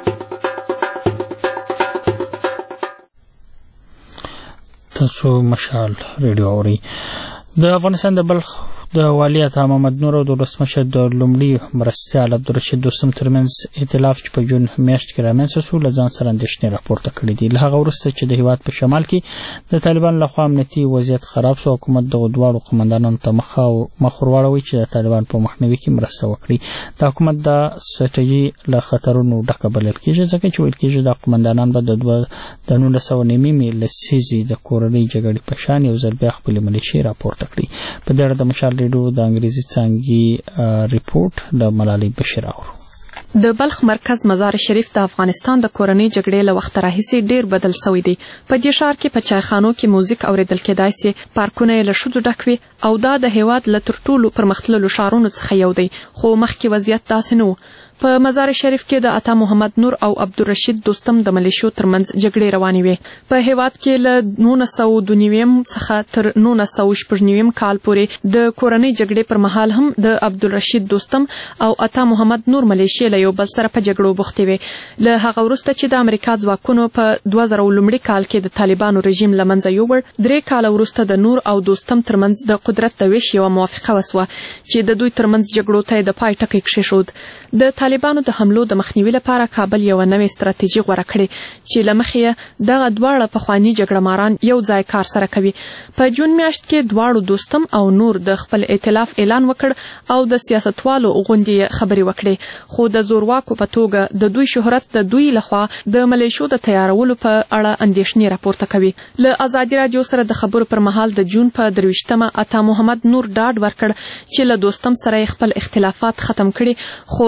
تاسو مشال ریډیو اورئ. د افغانستان د بلخ د والي عطا محمد نور او د ولسمشر د لومړي مرستیال عبدالرشید دوستم ترمنځ ائتلاف چې په جون میاشت کې رامنځته شو له ځان سره اندېښنې راپورته کړې دي. له هغه وروسته چې د هیواد په شمال کې د طالبانو لخوا امنیتي وضعیت خراب شو حکومت دغو دواړو قمندانانو ته مخ ورواړوي چې د طالبان په مخنیوي کې مرسته وکړي. د حکومت دا ستراتیژي له خطرونو ډکه بلل کېږي ځکه چې ویل کېږي دا قمندانان به د 1990 لسیزې د کورنۍ جګړې په شان یو ځل بیا خپلې ملیشې راپورته کړي. په دې اړه د مشال ریډیو د انګریزي څانګې ریپورت د ملالۍ بشیر اورو. د بلخ مرکز مزار شریف د افغانستان د کورنۍ جګړې له وخت راهیسې ډیر بدل شوی دی. په دې ښار کې په چایخانو کې موزیک اوریدل کېدای شي، پارکونه یې له ښځو ډک وي او دا د هیواد له تر ټولو پرمختللو ښارونو څخه یو دی. خو مخکې وضعیت داسې نه و. په مزار شریف کې د عطا محمد نور او عبدالرشید دوستم د ملیشو ترمنځ جګړې روانې وې. په هیواد کې له 1992 څخه تر 1996 کال پورې د کورنۍ جګړې پر مهال هم د عبدالرشید دوستم او عطا محمد نور ملیشې له یو بل سره په جګړو بوختې وې. له هغه وروسته چې د امریکا ځواکونو په 2000 لومړي کال کې د طالبانو رژیم له منځه یووړ، 3 کاله وروسته د نور او دوستم ترمنځ د قدرت د ویش یوه موافقه وسوه چې د دوی ترمنځ جګړو ته د پای ټکی کېښود. د طالبانو د حملو د مخنیوي لپاره کابل یو نوې ستراتیژي غوره کړې چې له مخې دغه دواړه پخواني جګړه ماران یو ځای کار سره کوي. په جون میاشت کې دواړو دوستم او نور د خپل ائتلاف اعلان وکړ او د سیاستوالو غونډې خبرې وکړې، خو د زورواکو په توګه د دوی شهرت د دوی لخوا د ملیشو د تیارولو په اړه اندېښنې راپورته کوي. له ازادي راډیو سره د خبرو پر مهال د جون په 23 عطا محمد نور ډاډ ورکړ چې له دوستم سره خپل اختلافات ختم کړي، خو د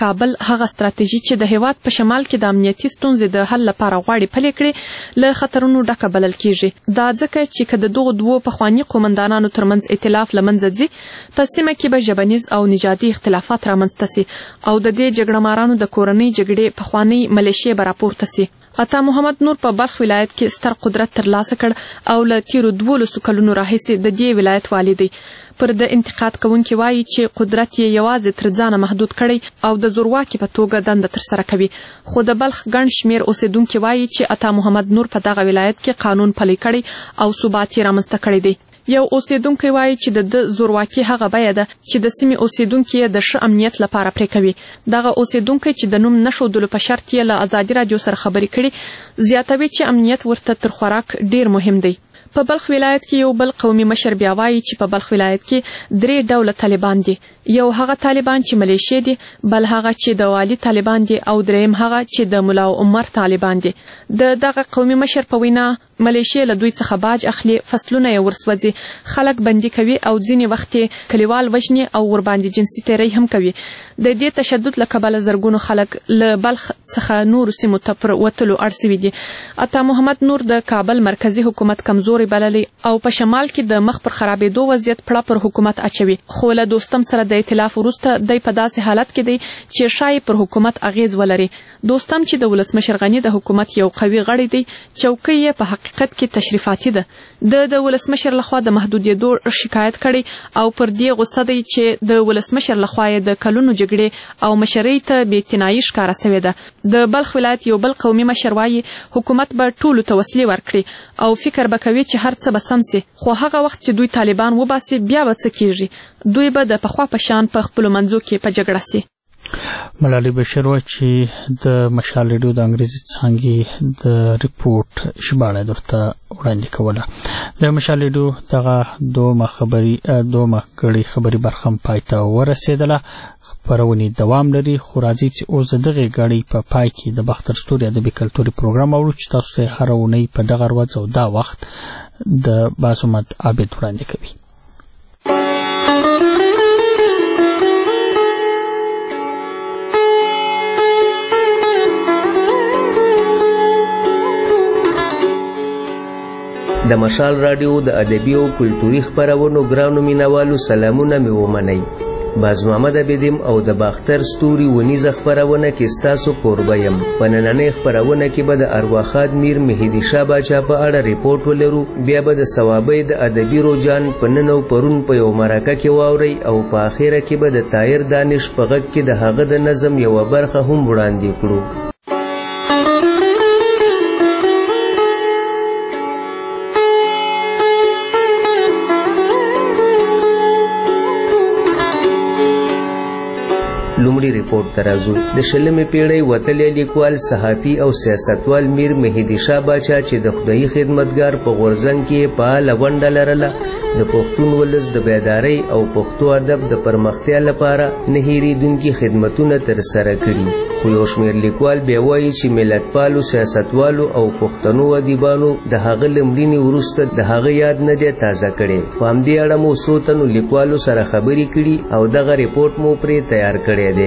کابل هغه ستراتیژي چې د هیواد په شمال کې د امنیتي ستونزې د حل لپاره غواړي پلي کړي له خطرونو ډکه بلل کیږي. دا ځکه چې که د دغو دوو پخواني قومندانانو ترمنځ ائتلاف له منځه ځي په سیمه کې به ژبنیز او نژادي اختلافات رامنځته سي او د دې جګړه مارانو د کورنۍ جګړې پخوانۍ ملیشې به راپورته سي. عطا محمد نور په بلخ ولایت کې ستر قدرت ترلاسه کړ او له تیرو 12 کلونو راهیسې د دې ولایت والی دی. پر د انتقاد کوونکي وایي چې قدرت یې یوازې تر ځانه محدود کړی او د زورواکي په توګه دنده ترسره کوي. خو د بلخ ګڼ شمېر اوسیدونکي وایي چې عطا محمد نور په دغه ولایت کې قانون پلی کړی او ثبات یې رامنځته کړی دی. یو اوسیدونکی وایي چې د زورواکي هغه بیه ده چې د سیمې اوسیدونکي یې د ښه امنیت لپاره پرې کوي. دغه اوسیدونکی چې د نوم نښودلو په شرط یې له ازادي راډیو سره خبرې کړي زیاتوي چې امنیت ورته تر خوراک ډیر مهم دی. په بلخ ولایت کې یو بل قومي مشر بیا وایي چې په بلخ ولایت کې 3 ډوله طالبان دي. یو هغه طالبان چې ملیشې دي، بل هغه چې د والي طالبان دي او دریم هغه چې د ملا عمر طالبان دي. دغه قومي مشر په وینا ملیشې له دوی څخه باج اخلي، فصلونه یې ورسوځي، خلک بندي کوي او ځینې وخت کلیوال وژني او ورباندې جنسي تیری هم کوي. د دې تشدد له کبله زرګونو خلک له بلخ څخه نورو سیمو ته پر وتلو اړ سوي دي. عطا محمد نور د کابل مرکزی حکومت کمزوري بللی او په شمال کې د مخ پر خرابېدو وضعیت پړه پر حکومت اچوي. خو له دوستم سره د ائتلاف وروسته دی په داسې حالت کې دی چې شاید پر حکومت اغیز ولري. دوستم چې د ولسمشر غني د حکومت یو قوي غړی دی، چوکۍ یې په حقیقت کې تشریفاتي ده. د ولسمشر لخوا د محدودیدو شکایت کړي او پر دې غوسه دی چې د ولسمشر لخوا د کلونو جګړې او مشرۍ ته بېاعتنایي ښکاره سوې ده. د بلخ ولایت یو بل قومي مشر وایي حکومت به ټولو ته وسلې ورکړي او فکر به کوي چې هر څه به سم سي، خو هغه وخت چې دوی طالبان وباسي بیا به څه کیږي؟ دوی به د پخوا په شان په خپلو منځو کې په جګړه سي. ملالۍ بشیر و چې د مشال ریډیو د انګریزي څانګې د ریپورت ژباړه درته وړاندې کوله. د مشال ریډیو دغه دومه کړي خبري برخه پای ته ورسېدله. خپرونې دوام لري، خو راځي چې اوس دغه غړي په پای کې د باختر ستوري ادبي کلتوري پروګرام اورو چې تاسو ته هر اونۍ په دغه ورځ او دا وخت د باسمت عابد وړاندې کوي. د مشال راډیو د ادبي او کلتوري خپرونو ګرانو مینوالو سلامونه مې ومنئ. باز محمد عبیدیم او د باختر ستوري ونیزه خپرونه کې ستاسو کوربه یم. په نننۍ خپرونه کې به د ارواښاد میر مهدي شاه باچا په اړه ریپورټ ولرو. بیا به د ثوابۍ د ادبي روجان په نن او پرون په یو مرکه کې واورئ او په اخره کې به د طاهر دانش په غږ کې د هغه د نظم یوه برخه هم وړاندې کړو. لومړی ریپورت ته راځو. د 20مې پیړۍ وتلی لیکوال، صحافي او سیاستوال میر مهدي شاه باچا چې د خدایي خدمتګار په غورځنګ کې فعاله ونډه لرله، د پښتون ولس د بیدارۍ او پښتو ادب د پرمختیا لپاره نه هېرېدونکي خدمتونه ترسره کړي. خو یو شمېر لیکوال بیا وایي چې ملتپالو سیاستوالو او پښتنو ادیبانو د هغه له مړینې وروسته د هغه یاد نه دی تازه کړی. په همدې اړه مو څو تنو لیکوالو سره خبرې کړي او دغه ریپورټ مو پرې تیار کړی دی.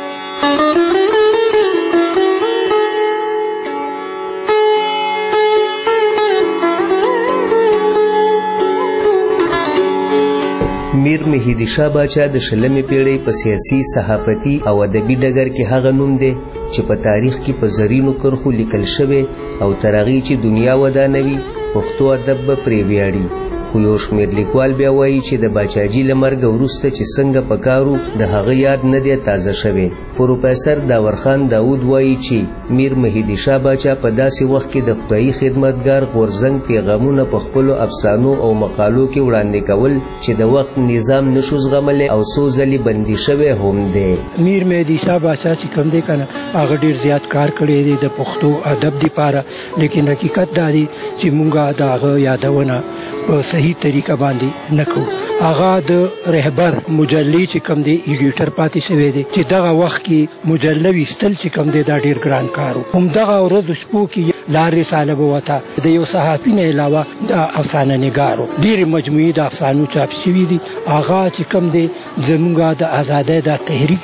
میر مهدي شاه باچا د 20مې پیړۍ په سیاسي، صحافتي او ادبي ډګر کې هغه نوم دی چې په تاریخ کې په زرینو کرښو لیکل شوی او تر هغې چې دنیا ودانوي پښتو ادب به پرې ویاړي. خو یو شمېر لیکوال بیا وایي چې د باچاجي له مرګه وروسته چې څنګه پکارو د هغه یاد نه دی تازه شوی. پروفیسر داورخان داود وایي چې میر مهدي شاه باچا په داسې وخت کې د خدایي خدمتګار غورځنګ پیغامونه په خپلو افسانو او مقالو کې وړاندې کول چې د وخت نظام نشو زغملی او څو ځلې بندي شوی هم دی. میر مهدي شاه باچا چې کوم دی کنه هغه ډیر زیات کار کړی دی د پښتو ادب لپاره، لیکن حقیقت دا دی چې مونږه د هغه یادونه په صحیح طریقه باندې نکو. هغه د رهبر مجلې چې کوم دی ایډیټر پاتې شوی دی چې دغه وخت کې مجله ویستل چې کوم دی دا ډیر ګران کار و. همدغه ورځ شپو کې لار رساله به وته د یو صحافي نه علاوه د افسانه نګارو ډیر مجموعي د افسانو چاپ شوي دي. هغه چې کوم دی زمونږ د ازادۍ د تحریک دی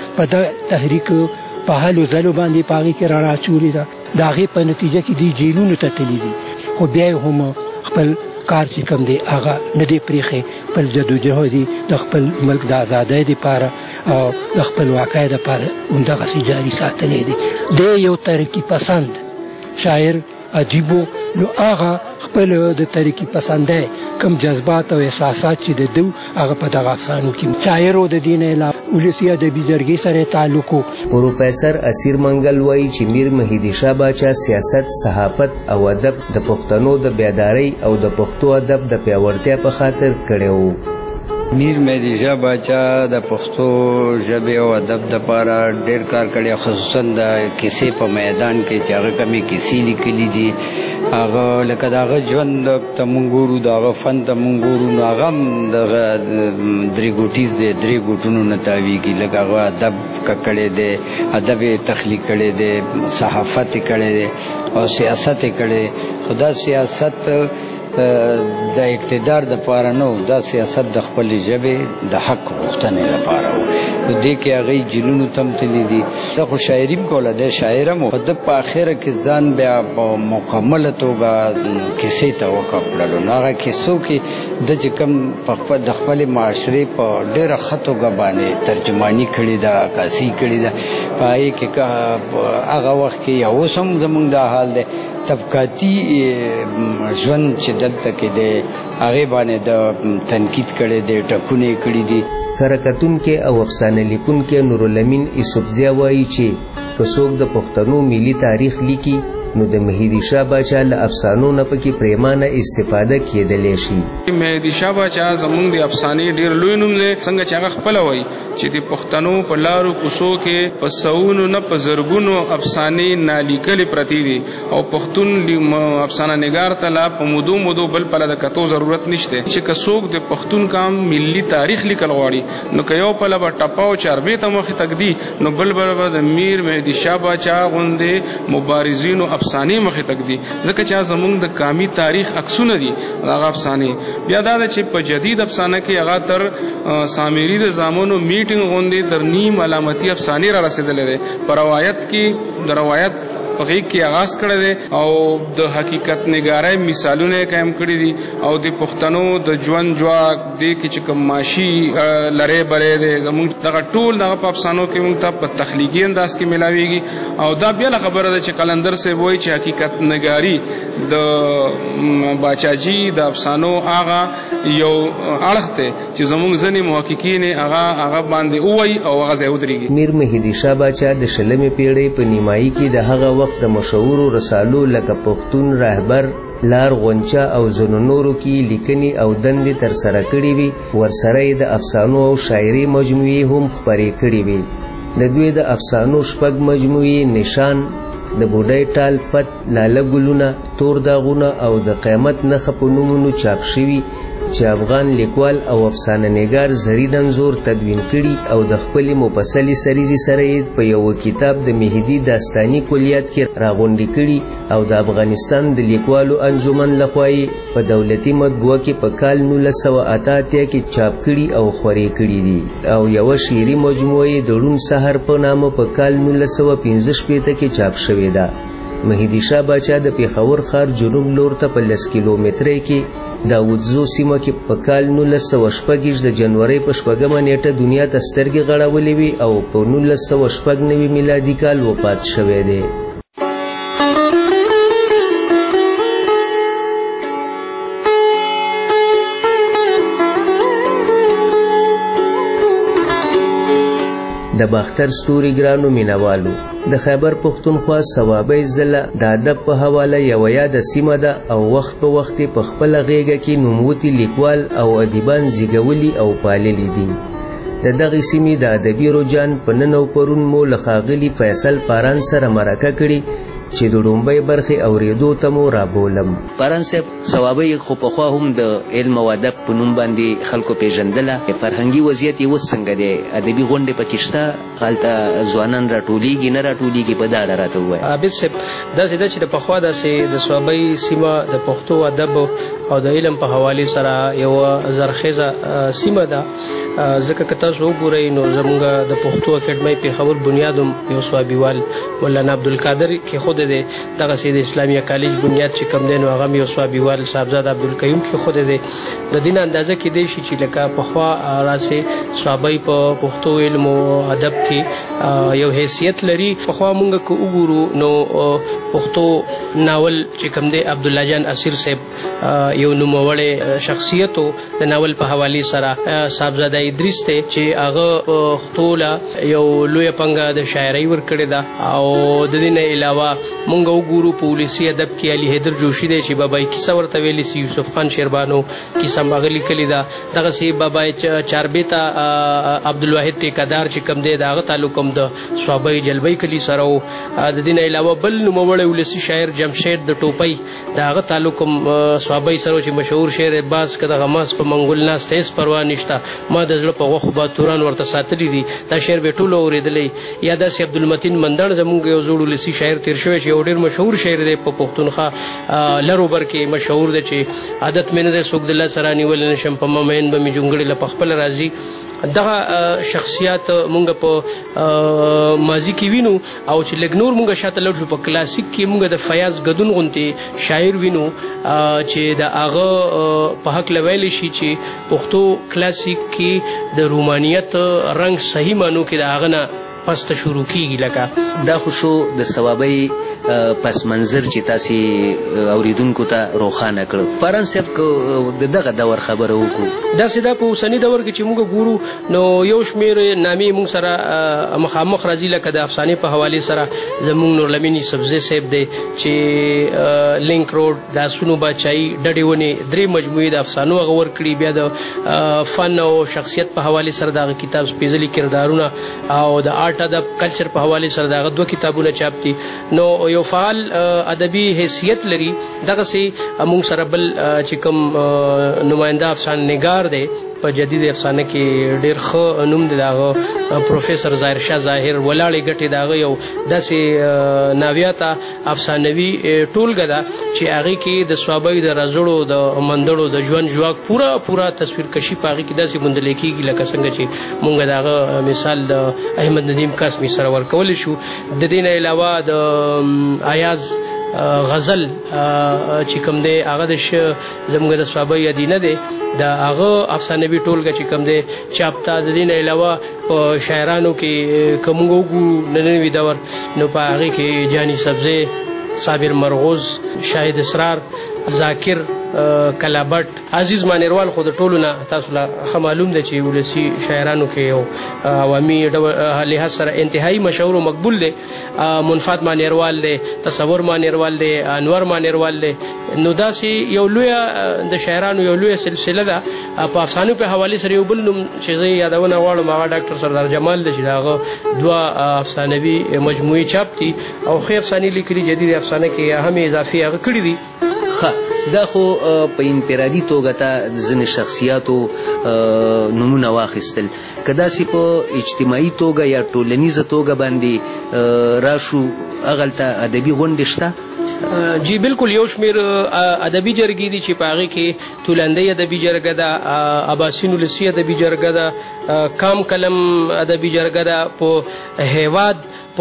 په د تحریک په حالو ځلو باندې پاغي کې رڼا چولې ده د هغې په نتیجه کې دی جیلونو ته تللی دي خو بیا هم خپل کار چې کوم دی هغه نه دی پرېښی خپل جدوجهد د خپل ملک د ازادۍ دپاره او د خپلواکۍ دپاره همدغسې جاري ساتلی دی دی یو ترقي پسند شاعر ادیبو نو هغه خپل د ترقي پسندۍ کم جذبات او احساسات چې د دو هغه په دغه افسانو کې شاعرو د دې نه علاوه ولسي ادبي جرګې سره تعلق و. پروفیسر اسیر منګل وایي چې میر مهدي شاه باچا سیاست، صحافت او ادب د پښتنو د بیدارۍ او د پښتو ادب د پیاوړتیا په خاطر کړی و. میر مهدي شاه باچا د پښتو ژبې او ادب دپاره ډېر کار کړی، خصوصا د کیسې په میدان کې چې هغه کمې کیسې لیکلي دي. هغه لکه د هغه ژوند ته مونږ ګورو، د هغه فن ته مونږ ګورو، نو هغه هم دغه درې ګوټیز دی، درې ګوټونو نه تاویږي. لکه هغه ادب کړی دی، ادب یې تخلیق کړی دی، صحافت یې کړی دی او سیاست یې کړی. خو دا سیاست د اقتدار د پاره نه و، دا سیاست د خپل ژبې د حق غوښتنې لپاره و. نو دې کې هغې جیلونو ته هم تللي دي. زه خو شاعري هم کوله، دی شاعر هم و، خو ده په اخره کې ځان بیا په مکمله توګه کیسې ته وکړلو. نو هغه کیسو کې ده چې کوم د خپلې معاشرې په ډېره ښه توګه باندې ترجماني کړې ده، عکاسي کړې ده. په هغې کې هغه وخت کې یا اوس هم زموږ دا حال دی، طبقاتي ژوند چې دلته کې دی هغې باندې د تنقید کړی دی، ټکونه یې کړي دي. کره کتونکی او افسانه لیکونکی نورالامین یوسفزی وایي چې که څوک د پښتنو ملي تاریخ لیکي نو د مهدي شاه باچا له افسانو نه پکې پریمانه استفاده کېدلی شي. مهدي شاه باچا زموږ د افسانې ډېر لوی نوم دی، څنګه چې هغه خپله وایي چې د پښتنو په لارو کوڅو کې په سوونو نه په زرګونو افسانې نالیکلې پرتې دي او پښتون افسانه نګار ته لا په مودو بل پله د کتو ضرورت نشته. چې که څوک د پښتون کام ملي تاریخ لیکل غواړي نو که یو پله به ټپه او چاربې ته مخې تږدي نو بل به د میر مهدي شاه باچا غوندې مبارزینو افسانې مخې تږدي، ځکه چې زموږ د قامي تاریخ عکسونه دي هغه افسانې. بیا دا ده چې په جدید افسانه کې هغه تر سامری د زامنو میټینګ غوندې تر نیم علامتي افسانې را رسېدلی دی. په روایت کې د روایت په غیږ کې آغاز کړی دی او د حقیقت نګارۍ مثالونه یې قایم کړي دي او د پښتنو د ژوند جواک دې کې چې کوم معاشي لری بری دی زموږ دغه ټول دغه په افسانو کې موږ ته په تخلیقي انداز کې میلاویږي. او دا بیا خبره ده چې قلندر صاحب وایي چې حقیقت نګاري د باچاجي د افسانو هغه یو اړخ دی چې زموږ ځینې محققین هغه باندې ووایي او هغه ځای ودرېږي. میر مهدي شاه باچا د 20مې پیړۍ په نیمایي کې د هغه وخت د مشهورو رسالو لکه پښتون رهبر، لار غونچه او ځینو نورو کې لیکنې او دندې ترسره کړې وي. ورسره یې د افسانو او شاعري مجموعې هم خپرې کړې وي. د دوی د افسانو 6 مجموعې نشان، د بوډۍ ټال پت، لاله ګلونه، تور داغونه او د قیامت نښه په نومونو چاپ شوي چې افغان لیکوال او افسانه نګار زرین انځور تدوین کړي او د خپلې مفصلې سریزې سره یې په یو کتاب د مهدي داستاني کلیات کې راغونډې کړي او د افغانستان د لیکوالو انجمن لخوا یې په دولتي مطبوعه کې په کال 1988 کې چاپ کړي او خپرې کړي دي. او یوه شعري مجموعه یې د روڼ سحر په نامه په کال 1915 کې چاپ شوې ده. مهدي شاه باچا د پېښور ښار جنوب لور ته په 10 کیلومترۍ کې داودزو سیمه کې په کال 1906 د جنورۍ په 4مه نیټه دنیا ته سترګې غړولې وي او په 1996 میلادي کال وفات شوی دی. د باختر ستوري ګرانو مینوالو، د خیبر پښتونخوا صوابۍ ضلع د ادب په حواله یوه یاده سیمه ده او وخت په وخت په خپله غیږه کې نوموتي لیکوال او ادیبان زیږولي او پاللي دي. د دغې سیمې د ادبي رجحان په نن او پرون مو له ښاغلي فیصل پاران سره مرکه کړي چې د ډومبۍ برخې اورېدو ته مو رابولم. پاران صاحب، صوابۍ خو پخوا هم د علم او ادب په نوم باندې خلکو پیژندله، فرهنګي وضعیت یې اوس څنګه دی؟ ادبي غونډې پکې شته؟ هلته ځوانان راټولیږي نه راټولیږي؟ په دا اړه راته ووایه. عابد صاحب، داسې ده چې د پخوا داسې د صوابۍ سیمه د پښتو ادب او د علم په حوالې سره یوه زرخیزه سیمه ده. ځکه که تاسو وګورئ نو زموږ د پښتو اکیډمۍ پېښور بنیاد هم یو سوابیوال مولانا عبدالقادر کېښودی دی، دغسې د اسلامیه کالج بنیاد چې کوم دی نو هغه هم یو سوابیوال صاحبزاده عبدالقیوم کېښودی دی. د دې نه اندازه کېدی شي چې لکه پخوا راسې صحابی په پښتو علم او ادب کې یو حیثیت لري. پخوا مونږ که وګورو نو پښتو ناول چې کوم دی عبدالله جان اسیر صاحب یو نوموړی شخصیت و د ناول په حوالې سره. صاحبزاده ادریس دی چې هغه پښتو له یو لویه پنګه د شاعرۍ ورکړې ده. او د دې نه علاوه مونږ وګورو په ولسي ادب کې علي حیدر جوشي دی چې بابای کیسه ورته ویلې سي، یوسف خان شیربانو کیسه هم هغه لیکلې ده. دغسې بابای چاربیته عبدالواحد ټیکهدار چې کوم دی د هغه تعلق هم د صحابه جلبۍ کلي سره و. د دې نه علاوه بل نوموړی ولسي شاعر جمشید د ټوپۍ د هغه تعلق هم صحابه سره چې مشهور شعر باز که د غماس په منګول ناست هېڅ پروا نشته، ما د زړه په غوښو با توران ورته ساتلي دي. دا شعر به ټولو اورېدلی. یا داسې عبدالمتین مندړ زمونږ یو زوړ ولسي شاعر تېر شوی چې یو ډېر مشهور شاعر دی په پښتونخوا لروبر کې مشهور دی چې عادت مې نه دی څوک د الله سره نیولی نه شم، په ما مین به مې جونګړې له پخپله راځي. دغه شخصیات مونږ په ماضي کې وینو. او چې لږ نور مونږ شاته لاړ شو په کلاسیک کې مونږ د فیاض ګدون غوندې شاعر وینو چې د هغه په حق ویلی شي چې پښتو کلاسیک کې د رومانیت رنګ صحیح معنو کې د هغه نه پسته شروع کیږي. لکه دا خو شو د ثوابۍ پس منظر چې تاسې اوریدونکو ته روښانه کړ. فرهان صاحب که د دغه دور خبره وکړو، داسې دا په اوسني دور کې چې موږ ګورو نو یو شمېر نامې موږ سره مخامخ راځي، لکه د افسانې په حوالې سره زموږ نورلمین یوسفزی صاحب دی چې لینک روډ، د آسونو باچایي، ډډې ونې، 3 مجموعې د افسانو هغه ورکړي. بیا د فن او شخصیت په حوالې سره د هغه کتاب سپېڅلي کردارونه او د آرټ ادب کلچر په حوالې سره د هغه 2 کتابونه چاپ دي. نو یو فعال ادبي حیثیت لري. دغسې موږ سره بل چې کوم نماینده افسانه نگار دی په جدید افسانه کې ډېر ښه نوم دی د هغه پروفیسر ظاهر شاه ظاهر، ولاړې ګټې د هغه یو داسې ناویاته افسانوي ټولګه ده چې هغې کې د صحابه د رزړو د مندړو د ژوند ژواک پوره تصویر کشي په هغې کې داسې موندلی کېږي لکه څنګه چې مونږ د هغه مثال د احمد ندیم قاسمي سره ورکولی شو. د دې نه علاوه د ایاز غزل چې کوم دی هغه د زموږ د صحابه یادینه دی، د هغه افسانوي ټولګه چې کوم دی چاپ ته. د دې نه علاوه په شاعرانو کې که موږ وګورو نننوي دور نو په هغې کې جاني سبزی، صابر مرغوز، شاهد اسرار، ذاکر کلابټ، عزیز مانیروال خو د ټولو نه تاسو له ښه معلوم دی چې ولسي شاعرانو کې یو عوامي لحاظ سره انتهایی مشهور او مقبول دی. منفات مانیروال دی، تصور مانیروال دی، انور مانیروال دی. نو داسې یو لویه د شاعرانو یو لویه سلسله ده. په افسانو په حوالې سره یو بل نوم چې زه یادونه غواړم هغه ډاکټر سردار جمال دی چې د هغه 2 افسانوي مجموعې چاپ دي او ښې افسانې لیکلي. جدید افسانه کې هم اضافي هغه کړي دي. دا خو په انفرادي توګه ته د ځینې شخصیاتو نومونه واخیستل، که داسې په اجتماعي توګه یا ټولنیزه توګه باندې راشو هغلته ادبي غونډې شته؟ جی بالکل. یو شمېر ادبي جرګې دي چې په هغې کې تولندۍ ادبي جرګه ده، اباسین ولسي ادبي جرګه ده، کام کلم ادبي جرګه ده، په هیواد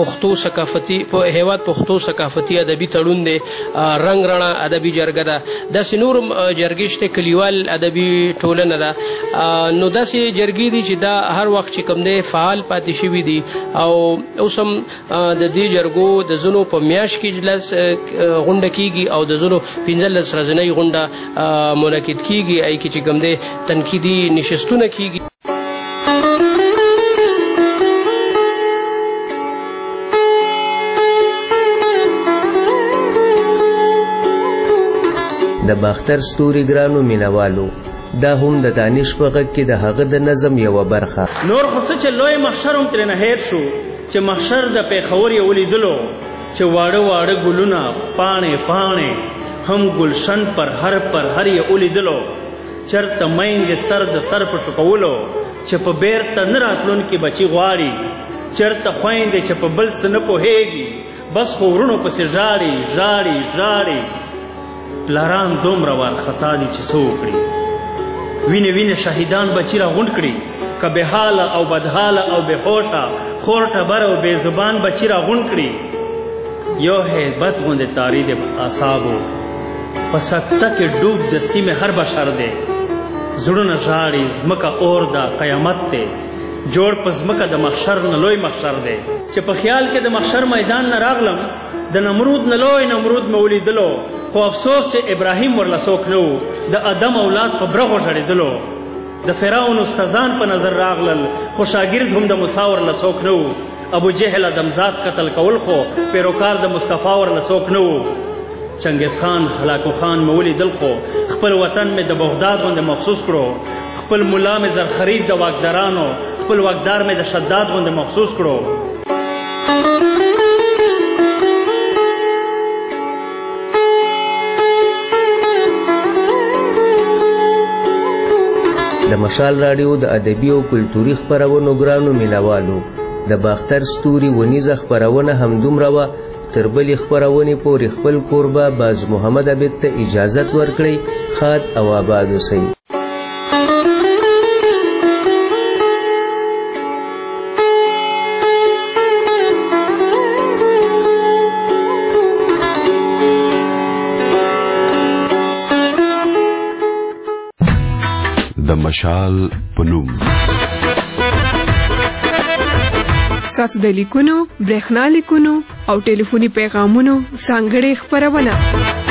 پښتو ثقافتي ادبي تړون دی، رنګ رڼا ادبي جرګه ده. داسې نور جرګې شته، کلیوال ادبي ټولنه ده. نو داسې جرګې دي چې دا هر وخت چې کوم دی فعال پاتې شوي دي او اوس هم د دې جرګو د ځینو په میاشت کې اجلاس غونډه کیږي او د ځینو 15 ورځنۍ غونډه منعقد کیږي، ای کې چې کوم دی تنقیدي نشستونه کیږي. د باختر ستوري ګرانو مینوالو، دا هم د دانش په غږ کې د هغه د نظم یوه برخه. نور خو څه چې لوی محشر هم ترېنه هیر شو چې محشر د پېښور یې ولیدلو چې واړه واړه ګلونه پاڼې هم گلشن پر هر یې ولیدلو، چرته میندې سر د سر په شکولو چې په بیرته نه راتلونکي بچي غواړي، چرته خویندې چې په بل څه نه پوهېږي بس خو ورونو پسې ژاړي. پلاران دومره وارخطا دي چې څه وکړي، وینې شهیدان بچی را غونډ کړي که بې حاله او بدحاله او بې هوشه خور ټبر او بې زبان بچی را غونډ کړي یو هیبت غوندې تاری د اعصابو په سکته کې ډوب د سیمې هر بشر دی زړونه ژاړي ځمکه اور ده قیامت دی جوړ په ځمکه د محشر نه لوی محشر دی چې په خیال کې د محشر میدان نه راغلم د نمرود نه لوی نمرود مې ولیدلو خو افسوس چې ابراهیم ورله څوک نه و د ادم اولاد په برغو ژړېدلو د فرعون استادان په نظر راغلل خو شاګرد هم د موسی ورله څوک نه و ابو جهل ادمزاد قتل کول خو پیروکار د مصطفی ورله څوک نه و چنګیز خان هلاکو خان مې ولیدل خو خپل وطن مې د بغداد غوندې محسوس کړو خپل ملا مې زرخرید د واکدارانو خپل واکدار مې د شداد غوندې محسوس کړو د مشال راډیو د ادبي او کلتوري خپرونو ګرانو مینوالو د باختر ستوري ونیزه خپرونه همدومره وه تر بلې خپرونې پورې خپل کوربه باز محمد عبید ته اجازت ورکړئ ښاد او آباد اوسئ د مشال په نوم ستاسو د لیکونو، برېښنا لیکونو او ټلیفوني پیغامونو ځانګړې خپرونه